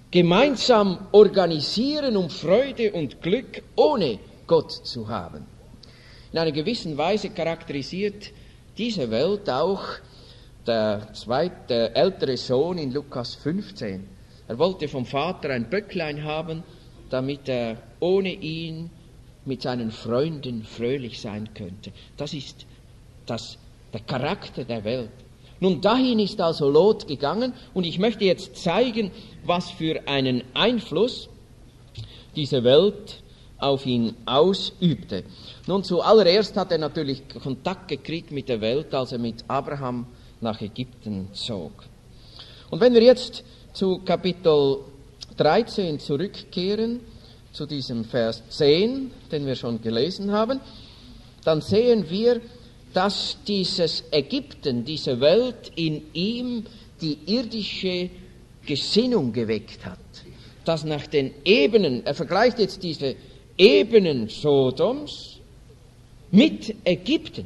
gemeinsam organisieren, um Freude und Glück ohne Gott zu haben. In einer gewissen Weise charakterisiert diese Welt auch der zweite, der ältere Sohn in Lukas fünfzehn. Er wollte vom Vater ein Böcklein haben, damit er ohne ihn mit seinen Freunden fröhlich sein könnte. Das ist das, der Charakter der Welt. Nun, dahin ist also Lot gegangen, und ich möchte jetzt zeigen, was für einen Einfluss diese Welt auf ihn ausübte. Nun, zuallererst hat er natürlich Kontakt gekriegt mit der Welt, als er mit Abraham nach Ägypten zog. Und wenn wir jetzt zu Kapitel dreizehn zurückkehren, zu diesem Vers zehn, den wir schon gelesen haben, dann sehen wir, dass dieses Ägypten, diese Welt in ihm die irdische Gesinnung geweckt hat. Dass nach den Ebenen, er vergleicht jetzt diese Ebenen Sodoms mit Ägypten.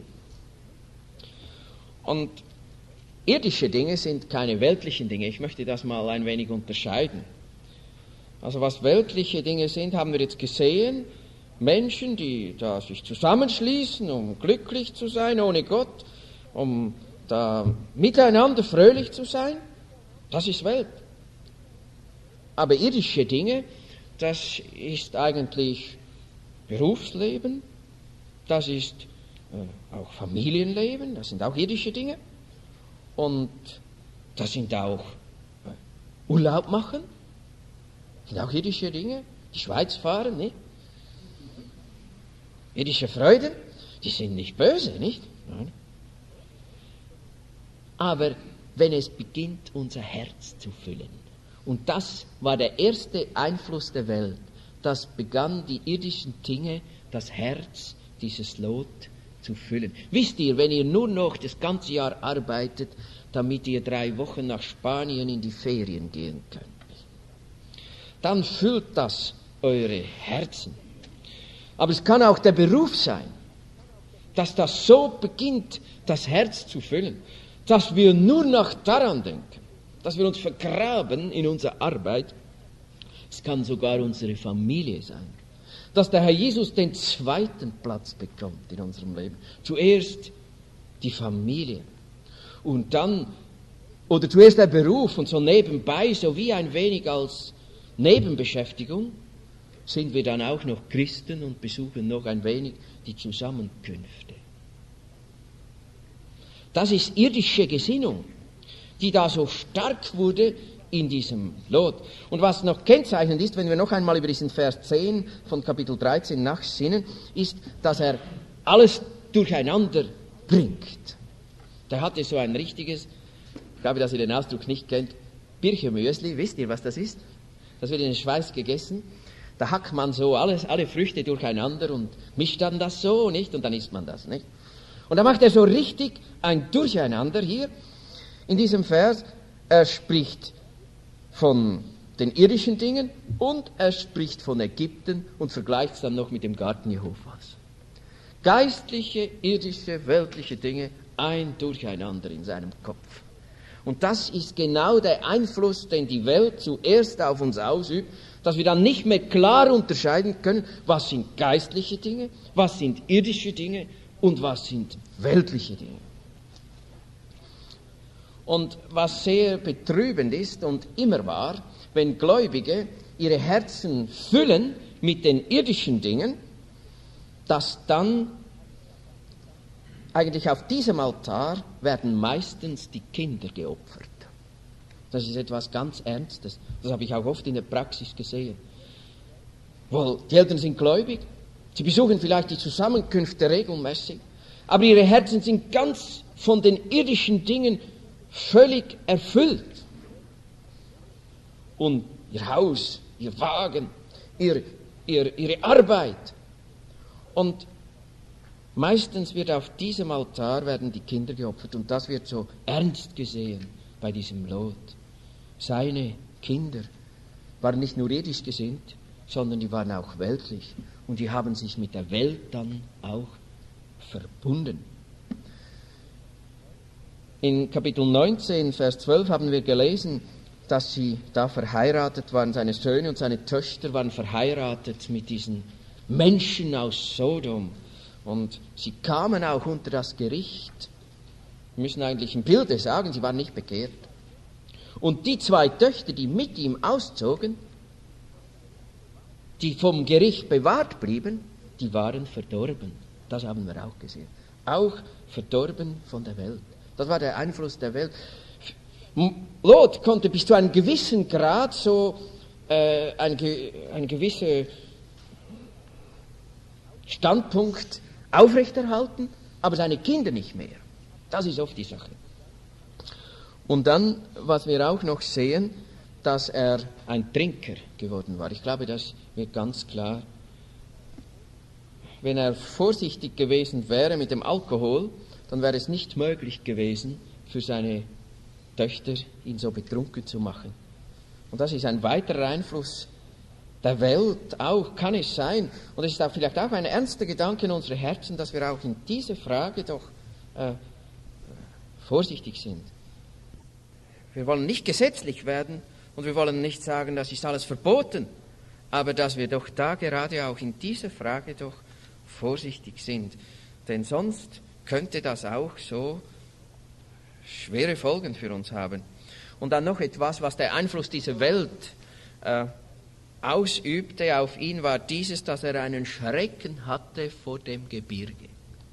Und irdische Dinge sind keine weltlichen Dinge. Ich möchte das mal ein wenig unterscheiden. Also was weltliche Dinge sind, haben wir jetzt gesehen. Menschen, die da sich zusammenschließen, um glücklich zu sein ohne Gott, um da miteinander fröhlich zu sein, das ist Welt. Aber irdische Dinge, das ist eigentlich Berufsleben, das ist äh, auch Familienleben, das sind auch irdische Dinge. Und das sind auch äh, Urlaub machen, das sind auch irdische Dinge, die Schweiz fahren, nicht? Irdische Freuden, die sind nicht böse, nicht? Nein. Aber wenn es beginnt, unser Herz zu füllen, und das war der erste Einfluss der Welt, das begann die irdischen Dinge, das Herz dieses Lot zu füllen. Wisst ihr, wenn ihr nur noch das ganze Jahr arbeitet, damit ihr drei Wochen nach Spanien in die Ferien gehen könnt, dann füllt das eure Herzen. Aber es kann auch der Beruf sein, dass das so beginnt, das Herz zu füllen, dass wir nur noch daran denken, dass wir uns vergraben in unserer Arbeit. Es kann sogar unsere Familie sein, dass der Herr Jesus den zweiten Platz bekommt in unserem Leben. Zuerst die Familie und dann, oder zuerst der Beruf und so nebenbei, so wie ein wenig als Nebenbeschäftigung, sind wir dann auch noch Christen und besuchen noch ein wenig die Zusammenkünfte. Das ist irdische Gesinnung, die da so stark wurde in diesem Lot. Und was noch kennzeichnend ist, wenn wir noch einmal über diesen Vers zehn von Kapitel dreizehn nachsinnen, ist, dass er alles durcheinander bringt. Der hatte so ein richtiges, ich glaube, dass ihr den Ausdruck nicht kennt, Birchermüsli. Wisst ihr, was das ist? Das wird in der Schweiz gegessen. Da hackt man so alles, alle Früchte durcheinander und mischt dann das so, nicht? Und dann isst man das, nicht? Und da macht er so richtig ein Durcheinander hier in diesem Vers. Er spricht von den irdischen Dingen und er spricht von Ägypten und vergleicht es dann noch mit dem Garten Jehovas. Geistliche, irdische, weltliche Dinge, ein Durcheinander in seinem Kopf. Und das ist genau der Einfluss, den die Welt zuerst auf uns ausübt, dass wir dann nicht mehr klar unterscheiden können, was sind geistliche Dinge, was sind irdische Dinge und was sind weltliche Dinge. Und was sehr betrübend ist und immer war, wenn Gläubige ihre Herzen füllen mit den irdischen Dingen, dass dann eigentlich auf diesem Altar werden meistens die Kinder geopfert. Das ist etwas ganz Ernstes. Das habe ich auch oft in der Praxis gesehen. Wohl, die Eltern sind gläubig, sie besuchen vielleicht die Zusammenkünfte regelmäßig, aber ihre Herzen sind ganz von den irdischen Dingen völlig erfüllt. Und ihr Haus, ihr Wagen, ihr, ihr, ihre Arbeit. Und meistens wird auf diesem Altar werden die Kinder geopfert und das wird so ernst gesehen bei diesem Lot. Seine Kinder waren nicht nur irdisch gesinnt, sondern die waren auch weltlich und die haben sich mit der Welt dann auch verbunden. In Kapitel neunzehn, Vers zwölf haben wir gelesen, dass sie da verheiratet waren, seine Söhne und seine Töchter waren verheiratet mit diesen Menschen aus Sodom. Und sie kamen auch unter das Gericht. Wir müssen eigentlich im Bilde sagen, sie waren nicht bekehrt. Und die zwei Töchter, die mit ihm auszogen, die vom Gericht bewahrt blieben, die waren verdorben. Das haben wir auch gesehen. Auch verdorben von der Welt. Das war der Einfluss der Welt. Lot konnte bis zu einem gewissen Grad so äh, ein, ein gewisser Standpunkt aufrechterhalten, aber seine Kinder nicht mehr. Das ist oft die Sache. Und dann, was wir auch noch sehen, dass er ein Trinker geworden war. Ich glaube, das wird ganz klar. Wenn er vorsichtig gewesen wäre mit dem Alkohol, dann wäre es nicht möglich gewesen, für seine Töchter ihn so betrunken zu machen. Und das ist ein weiterer Einfluss der Welt auch, kann es sein. Und es ist auch vielleicht auch ein ernster Gedanke in unseren Herzen, dass wir auch in dieser Frage doch äh, vorsichtig sind. Wir wollen nicht gesetzlich werden und wir wollen nicht sagen, das ist alles verboten, aber dass wir doch da gerade auch in dieser Frage doch vorsichtig sind. Denn sonst könnte das auch so schwere Folgen für uns haben. Und dann noch etwas, was der Einfluss dieser Welt äh, ausübte auf ihn, war dieses, dass er einen Schrecken hatte vor dem Gebirge.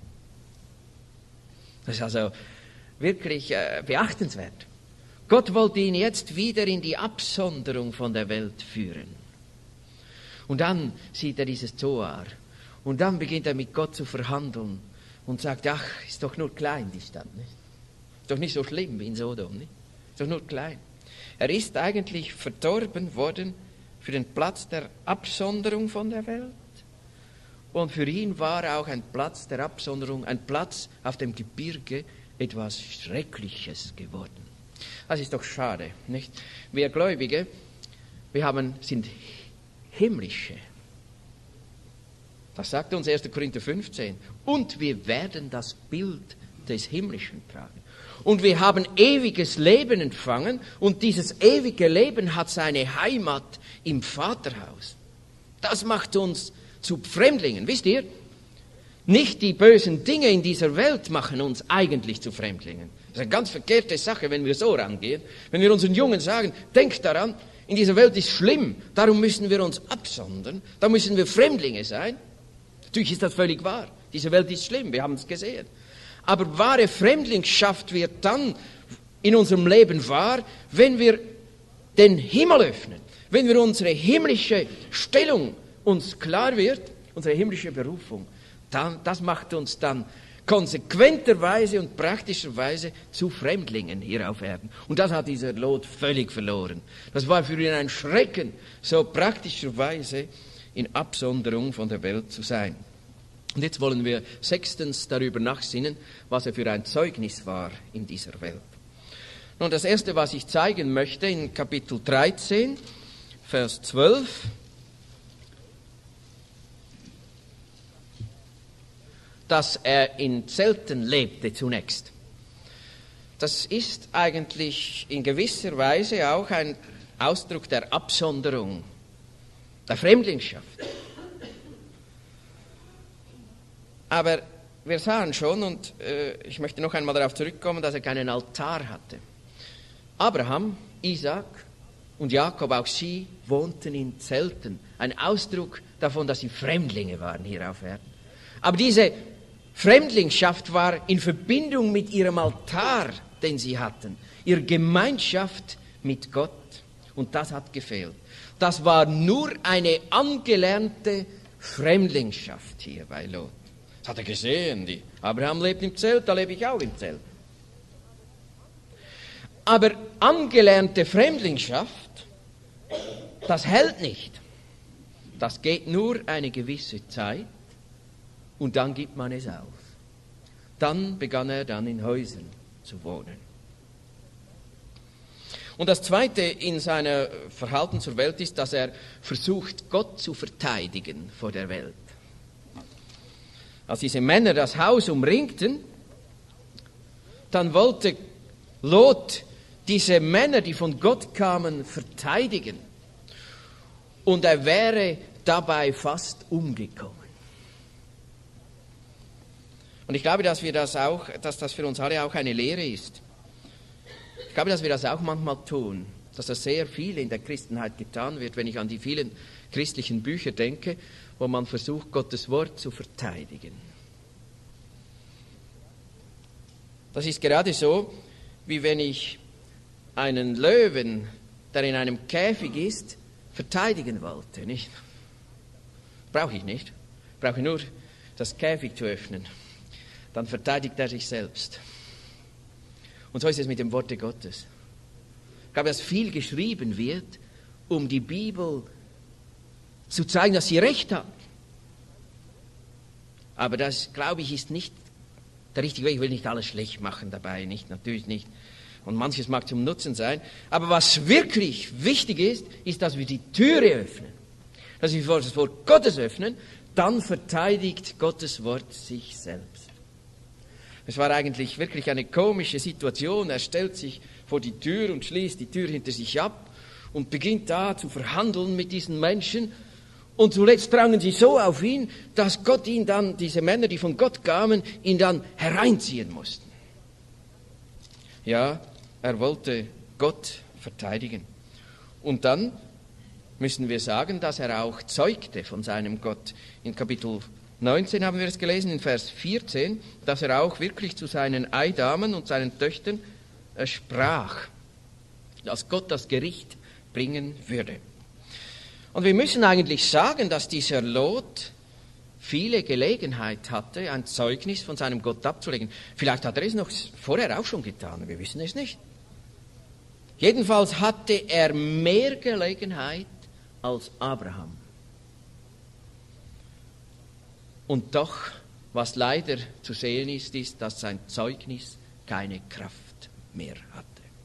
Das ist also wirklich äh, beachtenswert. Gott wollte ihn jetzt wieder in die Absonderung von der Welt führen. Und dann sieht er dieses Zoar. Und dann beginnt er mit Gott zu verhandeln und sagt, ach, ist doch nur klein die Stadt, nicht? Ist doch nicht so schlimm wie in Sodom, nicht? Ist doch nur klein. Er ist eigentlich verdorben worden für den Platz der Absonderung von der Welt. Und für ihn war auch ein Platz der Absonderung, ein Platz auf dem Gebirge, etwas Schreckliches geworden. Das ist doch schade, nicht? Wir Gläubige, wir haben, sind himmlische. Das sagt uns erster Korinther fünfzehn. Und wir werden das Bild des Himmlischen tragen. Und wir haben ewiges Leben empfangen und dieses ewige Leben hat seine Heimat im Vaterhaus. Das macht uns zu Fremdlingen, wisst ihr? Nicht die bösen Dinge in dieser Welt machen uns eigentlich zu Fremdlingen. Das ist eine ganz verkehrte Sache, wenn wir so rangehen. Wenn wir unseren Jungen sagen, denkt daran, in dieser Welt ist schlimm, darum müssen wir uns absondern, da müssen wir Fremdlinge sein. Natürlich ist das völlig wahr. Diese Welt ist schlimm, wir haben es gesehen. Aber wahre Fremdlingschaft wird dann in unserem Leben wahr, wenn wir den Himmel öffnen, wenn wir unsere himmlische Stellung uns klar wird, unsere himmlische Berufung. Dann, das macht uns dann konsequenterweise und praktischerweise zu Fremdlingen hier auf Erden. Und das hat dieser Lot völlig verloren. Das war für ihn ein Schrecken, so praktischerweise in Absonderung von der Welt zu sein. Und jetzt wollen wir sechstens darüber nachsinnen, was er für ein Zeugnis war in dieser Welt. Nun, das erste, was ich zeigen möchte, in Kapitel dreizehn, Vers zwölf, dass er in Zelten lebte zunächst. Das ist eigentlich in gewisser Weise auch ein Ausdruck der Absonderung, der Fremdlingschaft. Aber wir sahen schon, und äh, ich möchte noch einmal darauf zurückkommen, dass er keinen Altar hatte. Abraham, Isaac und Jakob, auch sie wohnten in Zelten. Ein Ausdruck davon, dass sie Fremdlinge waren hier auf Erden. Aber diese Fremdlingschaft war in Verbindung mit ihrem Altar, den sie hatten, ihre Gemeinschaft mit Gott. Und das hat gefehlt. Das war nur eine angelernte Fremdlingschaft hier bei Lot. Das hat er gesehen. Die Abraham lebt im Zelt, da lebe ich auch im Zelt. Aber angelernte Fremdlingschaft, das hält nicht. Das geht nur eine gewisse Zeit und dann gibt man es auf. Dann begann er dann in Häusern zu wohnen. Und das Zweite in seinem Verhalten zur Welt ist, dass er versucht, Gott zu verteidigen vor der Welt. Als diese Männer das Haus umringten, dann wollte Lot diese Männer, die von Gott kamen, verteidigen. Und er wäre dabei fast umgekommen. Und ich glaube, dass wir das auch, dass das für uns alle auch eine Lehre ist. Ich glaube, dass wir das auch manchmal tun, dass das sehr viel in der Christenheit getan wird, wenn ich an die vielen christlichen Bücher denke, wo man versucht, Gottes Wort zu verteidigen. Das ist gerade so, wie wenn ich einen Löwen, der in einem Käfig ist, verteidigen wollte, nicht? Brauche ich nicht. Brauche nur das Käfig zu öffnen. Dann verteidigt er sich selbst. Und so ist es mit dem Worte Gottes. Ich glaube, dass viel geschrieben wird, um die Bibel zu zeigen, dass sie recht hat. Aber das, glaube ich, ist nicht der richtige Weg. Ich will nicht alles schlecht machen dabei, nicht, natürlich nicht. Und manches mag zum Nutzen sein. Aber was wirklich wichtig ist, ist, dass wir die Türe öffnen. Dass wir das Wort Gottes öffnen, dann verteidigt Gottes Wort sich selbst. Es war eigentlich wirklich eine komische Situation. Er stellt sich vor die Tür und schließt die Tür hinter sich ab und beginnt da zu verhandeln mit diesen Menschen. Und zuletzt drangen sie so auf ihn, dass Gott ihn dann, diese Männer, die von Gott kamen, ihn dann hereinziehen mussten. Ja, er wollte Gott verteidigen. Und dann müssen wir sagen, dass er auch zeugte von seinem Gott. In Kapitel neunzehn haben wir es gelesen, in Vers vierzehn, dass er auch wirklich zu seinen Eidamen und seinen Töchtern äh, sprach, dass Gott das Gericht bringen würde. Und wir müssen eigentlich sagen, dass dieser Lot viele Gelegenheit hatte, ein Zeugnis von seinem Gott abzulegen. Vielleicht hat er es noch vorher auch schon getan, wir wissen es nicht. Jedenfalls hatte er mehr Gelegenheit als Abraham. Und doch, was leider zu sehen ist, ist, dass sein Zeugnis keine Kraft mehr hatte.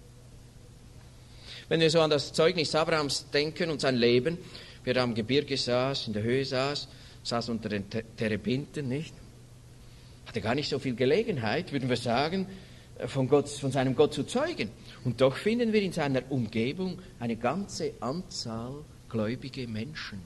Wenn wir so an das Zeugnis Abrahams denken und sein Leben, wie er am Gebirge saß, in der Höhe saß, saß unter den Terebinten, nicht? Hatte gar nicht so viel Gelegenheit, würden wir sagen, von, Gott, von seinem Gott zu zeugen. Und doch finden wir in seiner Umgebung eine ganze Anzahl gläubige Menschen.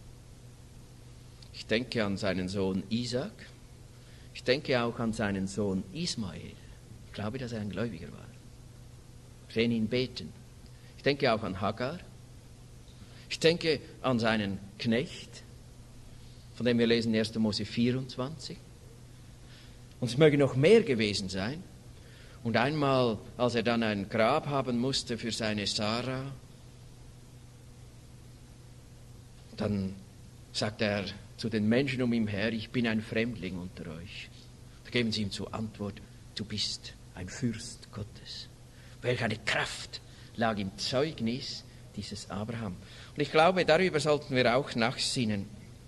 Ich denke an seinen Sohn Isaac. Ich denke auch an seinen Sohn Ismael. Ich glaube, dass er ein Gläubiger war. Wir sehen ihn beten. Ich denke auch an Hagar. Ich denke an seinen Knecht, von dem wir lesen in erster Mose vierundzwanzig. Und es möge noch mehr gewesen sein. Und einmal, als er dann ein Grab haben musste für seine Sarah, dann sagt er zu den Menschen um ihn her, ich bin ein Fremdling unter euch. Da geben sie ihm zur Antwort, du bist ein Fürst Gottes. Welch eine Kraft lag im Zeugnis dieses Abraham. Und ich glaube, darüber sollten wir auch nachsinnen.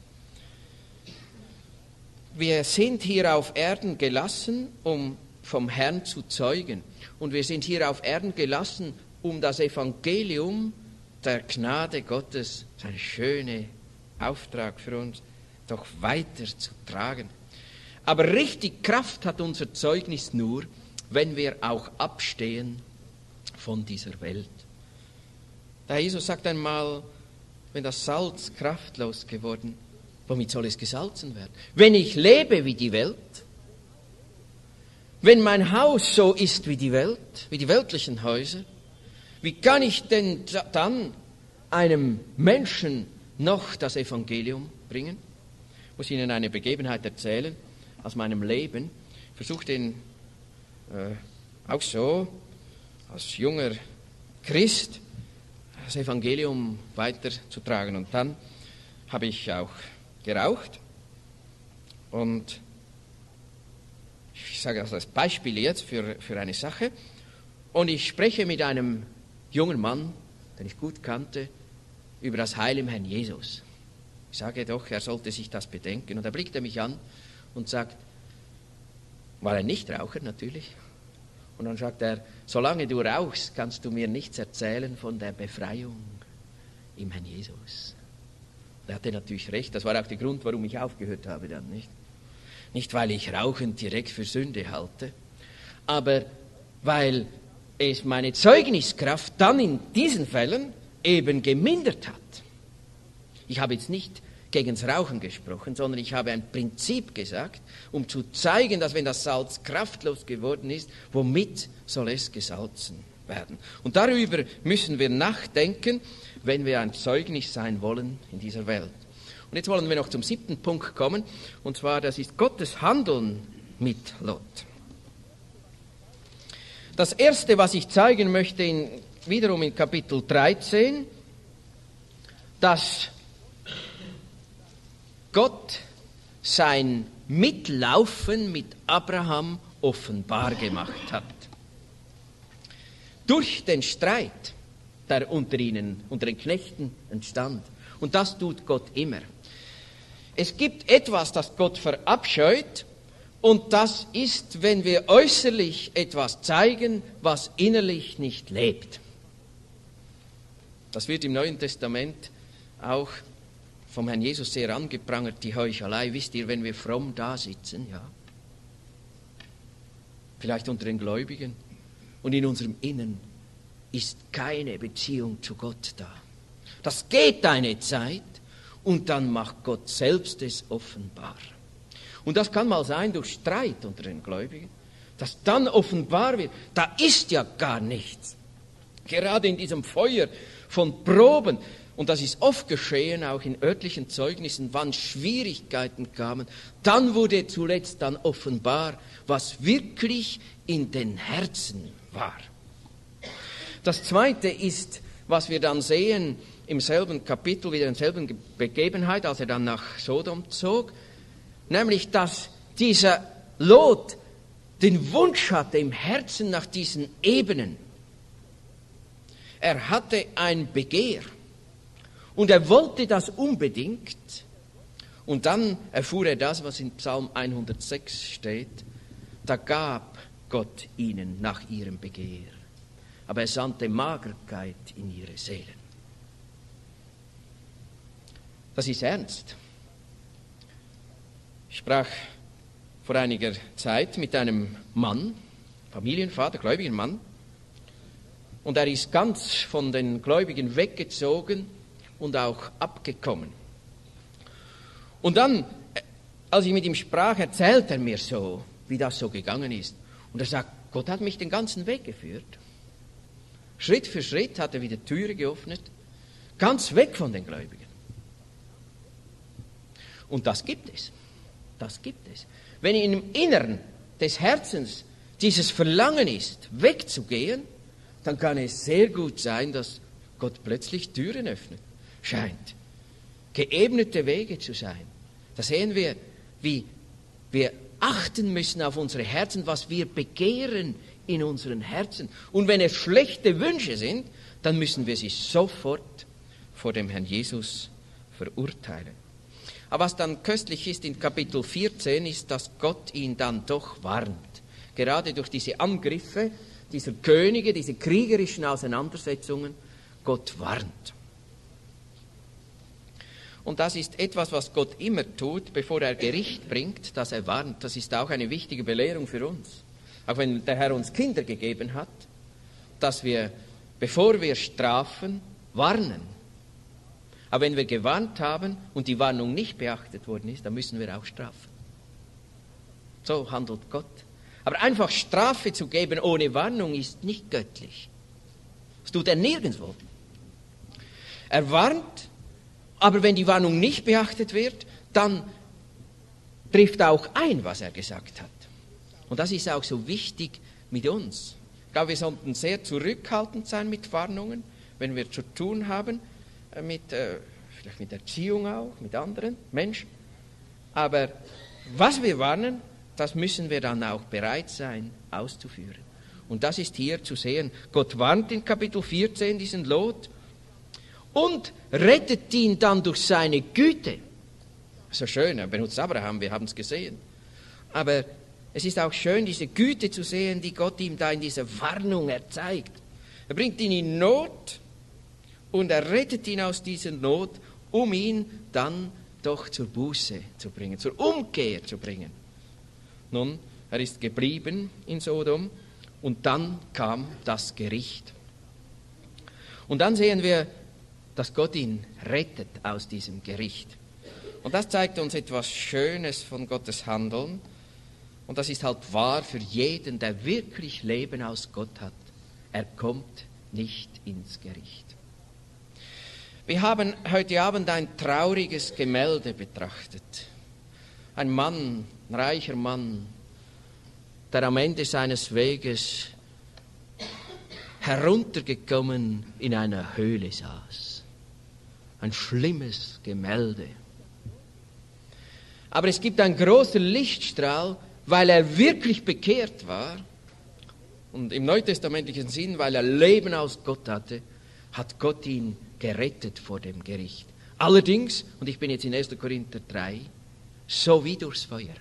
Wir sind hier auf Erden gelassen, um vom Herrn zu zeugen. Und wir sind hier auf Erden gelassen, um das Evangelium der Gnade Gottes, sein schöner Auftrag für uns, doch weiter zu tragen. Aber richtig Kraft hat unser Zeugnis nur, wenn wir auch abstehen von dieser Welt. Der Jesus sagt einmal, wenn das Salz kraftlos geworden, womit soll es gesalzen werden? Wenn ich lebe wie die Welt, wenn mein Haus so ist wie die Welt, wie die weltlichen Häuser, wie kann ich denn dann einem Menschen noch das Evangelium bringen? Ich muss Ihnen eine Begebenheit erzählen aus meinem Leben. Ich versuchte ihn äh, auch so, als junger Christ, das Evangelium weiterzutragen. Und dann habe ich auch geraucht. Und ich sage das als Beispiel jetzt für, für eine Sache. Und ich spreche mit einem jungen Mann, den ich gut kannte, über das Heil im Herrn Jesus. Ich sage doch, er sollte sich das bedenken. Und er blickte mich an und sagt, war ein Nichtraucher natürlich. Und dann sagt er, solange du rauchst, kannst du mir nichts erzählen von der Befreiung im Herrn Jesus. Er hatte natürlich recht, das war auch der Grund, warum ich aufgehört habe dann, nicht? Nicht, weil ich Rauchen direkt für Sünde halte, aber weil es meine Zeugniskraft dann in diesen Fällen eben gemindert hat. Ich habe jetzt nicht gegen das Rauchen gesprochen, sondern ich habe ein Prinzip gesagt, um zu zeigen, dass wenn das Salz kraftlos geworden ist, womit soll es gesalzen werden? Und darüber müssen wir nachdenken, wenn wir ein Zeugnis sein wollen in dieser Welt. Und jetzt wollen wir noch zum siebten Punkt kommen, und zwar, das ist Gottes Handeln mit Lot. Das Erste, was ich zeigen möchte, in, wiederum in Kapitel dreizehn, dass Gott sein Mitlaufen mit Abraham offenbar gemacht hat. Durch den Streit, der unter ihnen, unter den Knechten entstand. Und das tut Gott immer. Es gibt etwas, das Gott verabscheut, und das ist, wenn wir äußerlich etwas zeigen, was innerlich nicht lebt. Das wird im Neuen Testament auch vom Herrn Jesus sehr angeprangert, die Heuchelei. Wisst ihr, wenn wir fromm da sitzen, ja, vielleicht unter den Gläubigen, und in unserem Innern ist keine Beziehung zu Gott da. Das geht eine Zeit, und dann macht Gott selbst es offenbar. Und das kann mal sein durch Streit unter den Gläubigen, dass dann offenbar wird, da ist ja gar nichts. Gerade in diesem Feuer von Proben, und das ist oft geschehen, auch in örtlichen Zeugnissen, wann Schwierigkeiten kamen, dann wurde zuletzt dann offenbar, was wirklich in den Herzen war. Das Zweite ist, was wir dann sehen im selben Kapitel, wieder in derselben Begebenheit, als er dann nach Sodom zog, nämlich, dass dieser Lot den Wunsch hatte im Herzen nach diesen Ebenen. Er hatte ein Begehr und er wollte das unbedingt. Und dann erfuhr er das, was in Psalm hundertsechs steht: Da gab Gott ihnen nach ihrem Begehr, aber er sandte Magerkeit in ihre Seelen. Das ist ernst. Ich sprach vor einiger Zeit mit einem Mann, Familienvater, gläubigen Mann, und er ist ganz von den Gläubigen weggezogen und auch abgekommen. Und dann, als ich mit ihm sprach, erzählt er mir so, wie das so gegangen ist. Und er sagt, Gott hat mich den ganzen Weg geführt. Schritt für Schritt hat er wieder Türe geöffnet, ganz weg von den Gläubigen. Und das gibt es. Das gibt es. Wenn im Innern des Herzens dieses Verlangen ist, wegzugehen, dann kann es sehr gut sein, dass Gott plötzlich Türen öffnet. Scheint geebnete Wege zu sein. Da sehen wir, wie wir achten müssen auf unsere Herzen, was wir begehren in unseren Herzen. Und wenn es schlechte Wünsche sind, dann müssen wir sie sofort vor dem Herrn Jesus verurteilen. Aber was dann köstlich ist in Kapitel vierzehn, ist, dass Gott ihn dann doch warnt. Gerade durch diese Angriffe dieser Könige, diese kriegerischen Auseinandersetzungen, Gott warnt. Und das ist etwas, was Gott immer tut, bevor er Gericht bringt, dass er warnt. Das ist auch eine wichtige Belehrung für uns. Auch wenn der Herr uns Kinder gegeben hat, dass wir, bevor wir strafen, warnen. Aber wenn wir gewarnt haben und die Warnung nicht beachtet worden ist, dann müssen wir auch strafen. So handelt Gott. Aber einfach Strafe zu geben ohne Warnung ist nicht göttlich. Das tut er nirgendwo. Er warnt, aber wenn die Warnung nicht beachtet wird, dann trifft auch ein, was er gesagt hat. Und das ist auch so wichtig mit uns. Ich glaube, wir sollten sehr zurückhaltend sein mit Warnungen, wenn wir zu tun haben mit, äh, vielleicht mit Erziehung auch, mit anderen Menschen. Aber was wir warnen, das müssen wir dann auch bereit sein, auszuführen. Und das ist hier zu sehen. Gott warnt in Kapitel vierzehn diesen Lot und rettet ihn dann durch seine Güte. So schön, er benutzt Abraham, wir haben es gesehen. Aber es ist auch schön, diese Güte zu sehen, die Gott ihm da in dieser Warnung erzeigt. Er bringt ihn in Not und er rettet ihn aus dieser Not, um ihn dann doch zur Buße zu bringen, zur Umkehr zu bringen. Nun, er ist geblieben in Sodom Und dann kam das Gericht. Und dann sehen wir, dass Gott ihn rettet aus diesem Gericht. Und das zeigt uns etwas Schönes von Gottes Handeln. Und das ist halt wahr für jeden, der wirklich Leben aus Gott hat. Er kommt nicht ins Gericht. Wir haben heute Abend ein trauriges Gemälde betrachtet. Ein Mann, ein reicher Mann, der am Ende seines Weges heruntergekommen in einer Höhle saß. Ein schlimmes Gemälde. Aber es gibt einen großen Lichtstrahl, weil er wirklich bekehrt war und im neutestamentlichen Sinn, weil er Leben aus Gott hatte, hat Gott ihn gerettet vor dem Gericht. Allerdings, und ich bin jetzt in erster Korinther drei, so wie durchs Feuer.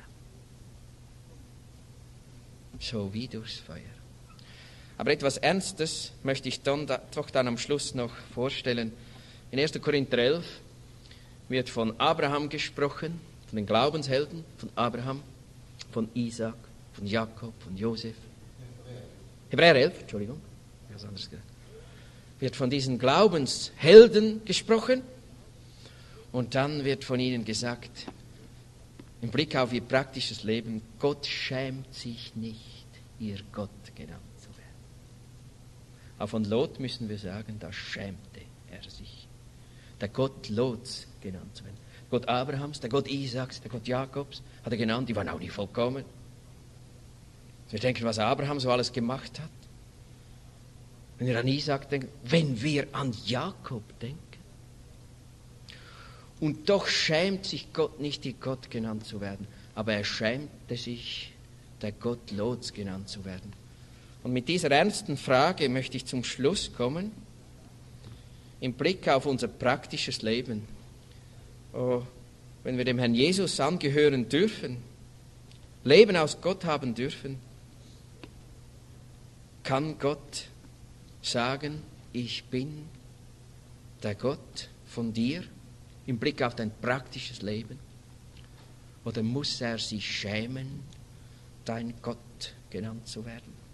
So wie durchs Feuer. Aber etwas Ernstes möchte ich dann, doch dann am Schluss noch vorstellen. In erster Korinther elf wird von Abraham gesprochen, von den Glaubenshelden, von Abraham, von Isaac, von Jakob, von Josef. Hebräer elf, Entschuldigung, was anderes gesagt. Wird von diesen Glaubenshelden gesprochen und dann wird von ihnen gesagt, im Blick auf ihr praktisches Leben, Gott schämt sich nicht, ihr Gott genannt zu werden. Aber von Lot müssen wir sagen, da schämte er sich. Der Gott Lots genannt zu werden. Gott Abrahams, der Gott Isaaks, der Gott Jakobs, hat er genannt, die waren auch nicht vollkommen. Wir denken, was Abraham so alles gemacht hat. Wenn wir an Isaak denken, wenn wir an Jakob denken. Und doch schämt sich Gott nicht, ihr Gott genannt zu werden. Aber er schämte sich, der Gott Lots genannt zu werden. Und mit dieser ernsten Frage möchte ich zum Schluss kommen. Im Blick auf unser praktisches Leben. Oh, wenn wir dem Herrn Jesus angehören dürfen, Leben aus Gott haben dürfen, kann Gott sagen, ich bin der Gott von dir im Blick auf dein praktisches Leben? Oder muss er sich schämen, dein Gott genannt zu werden?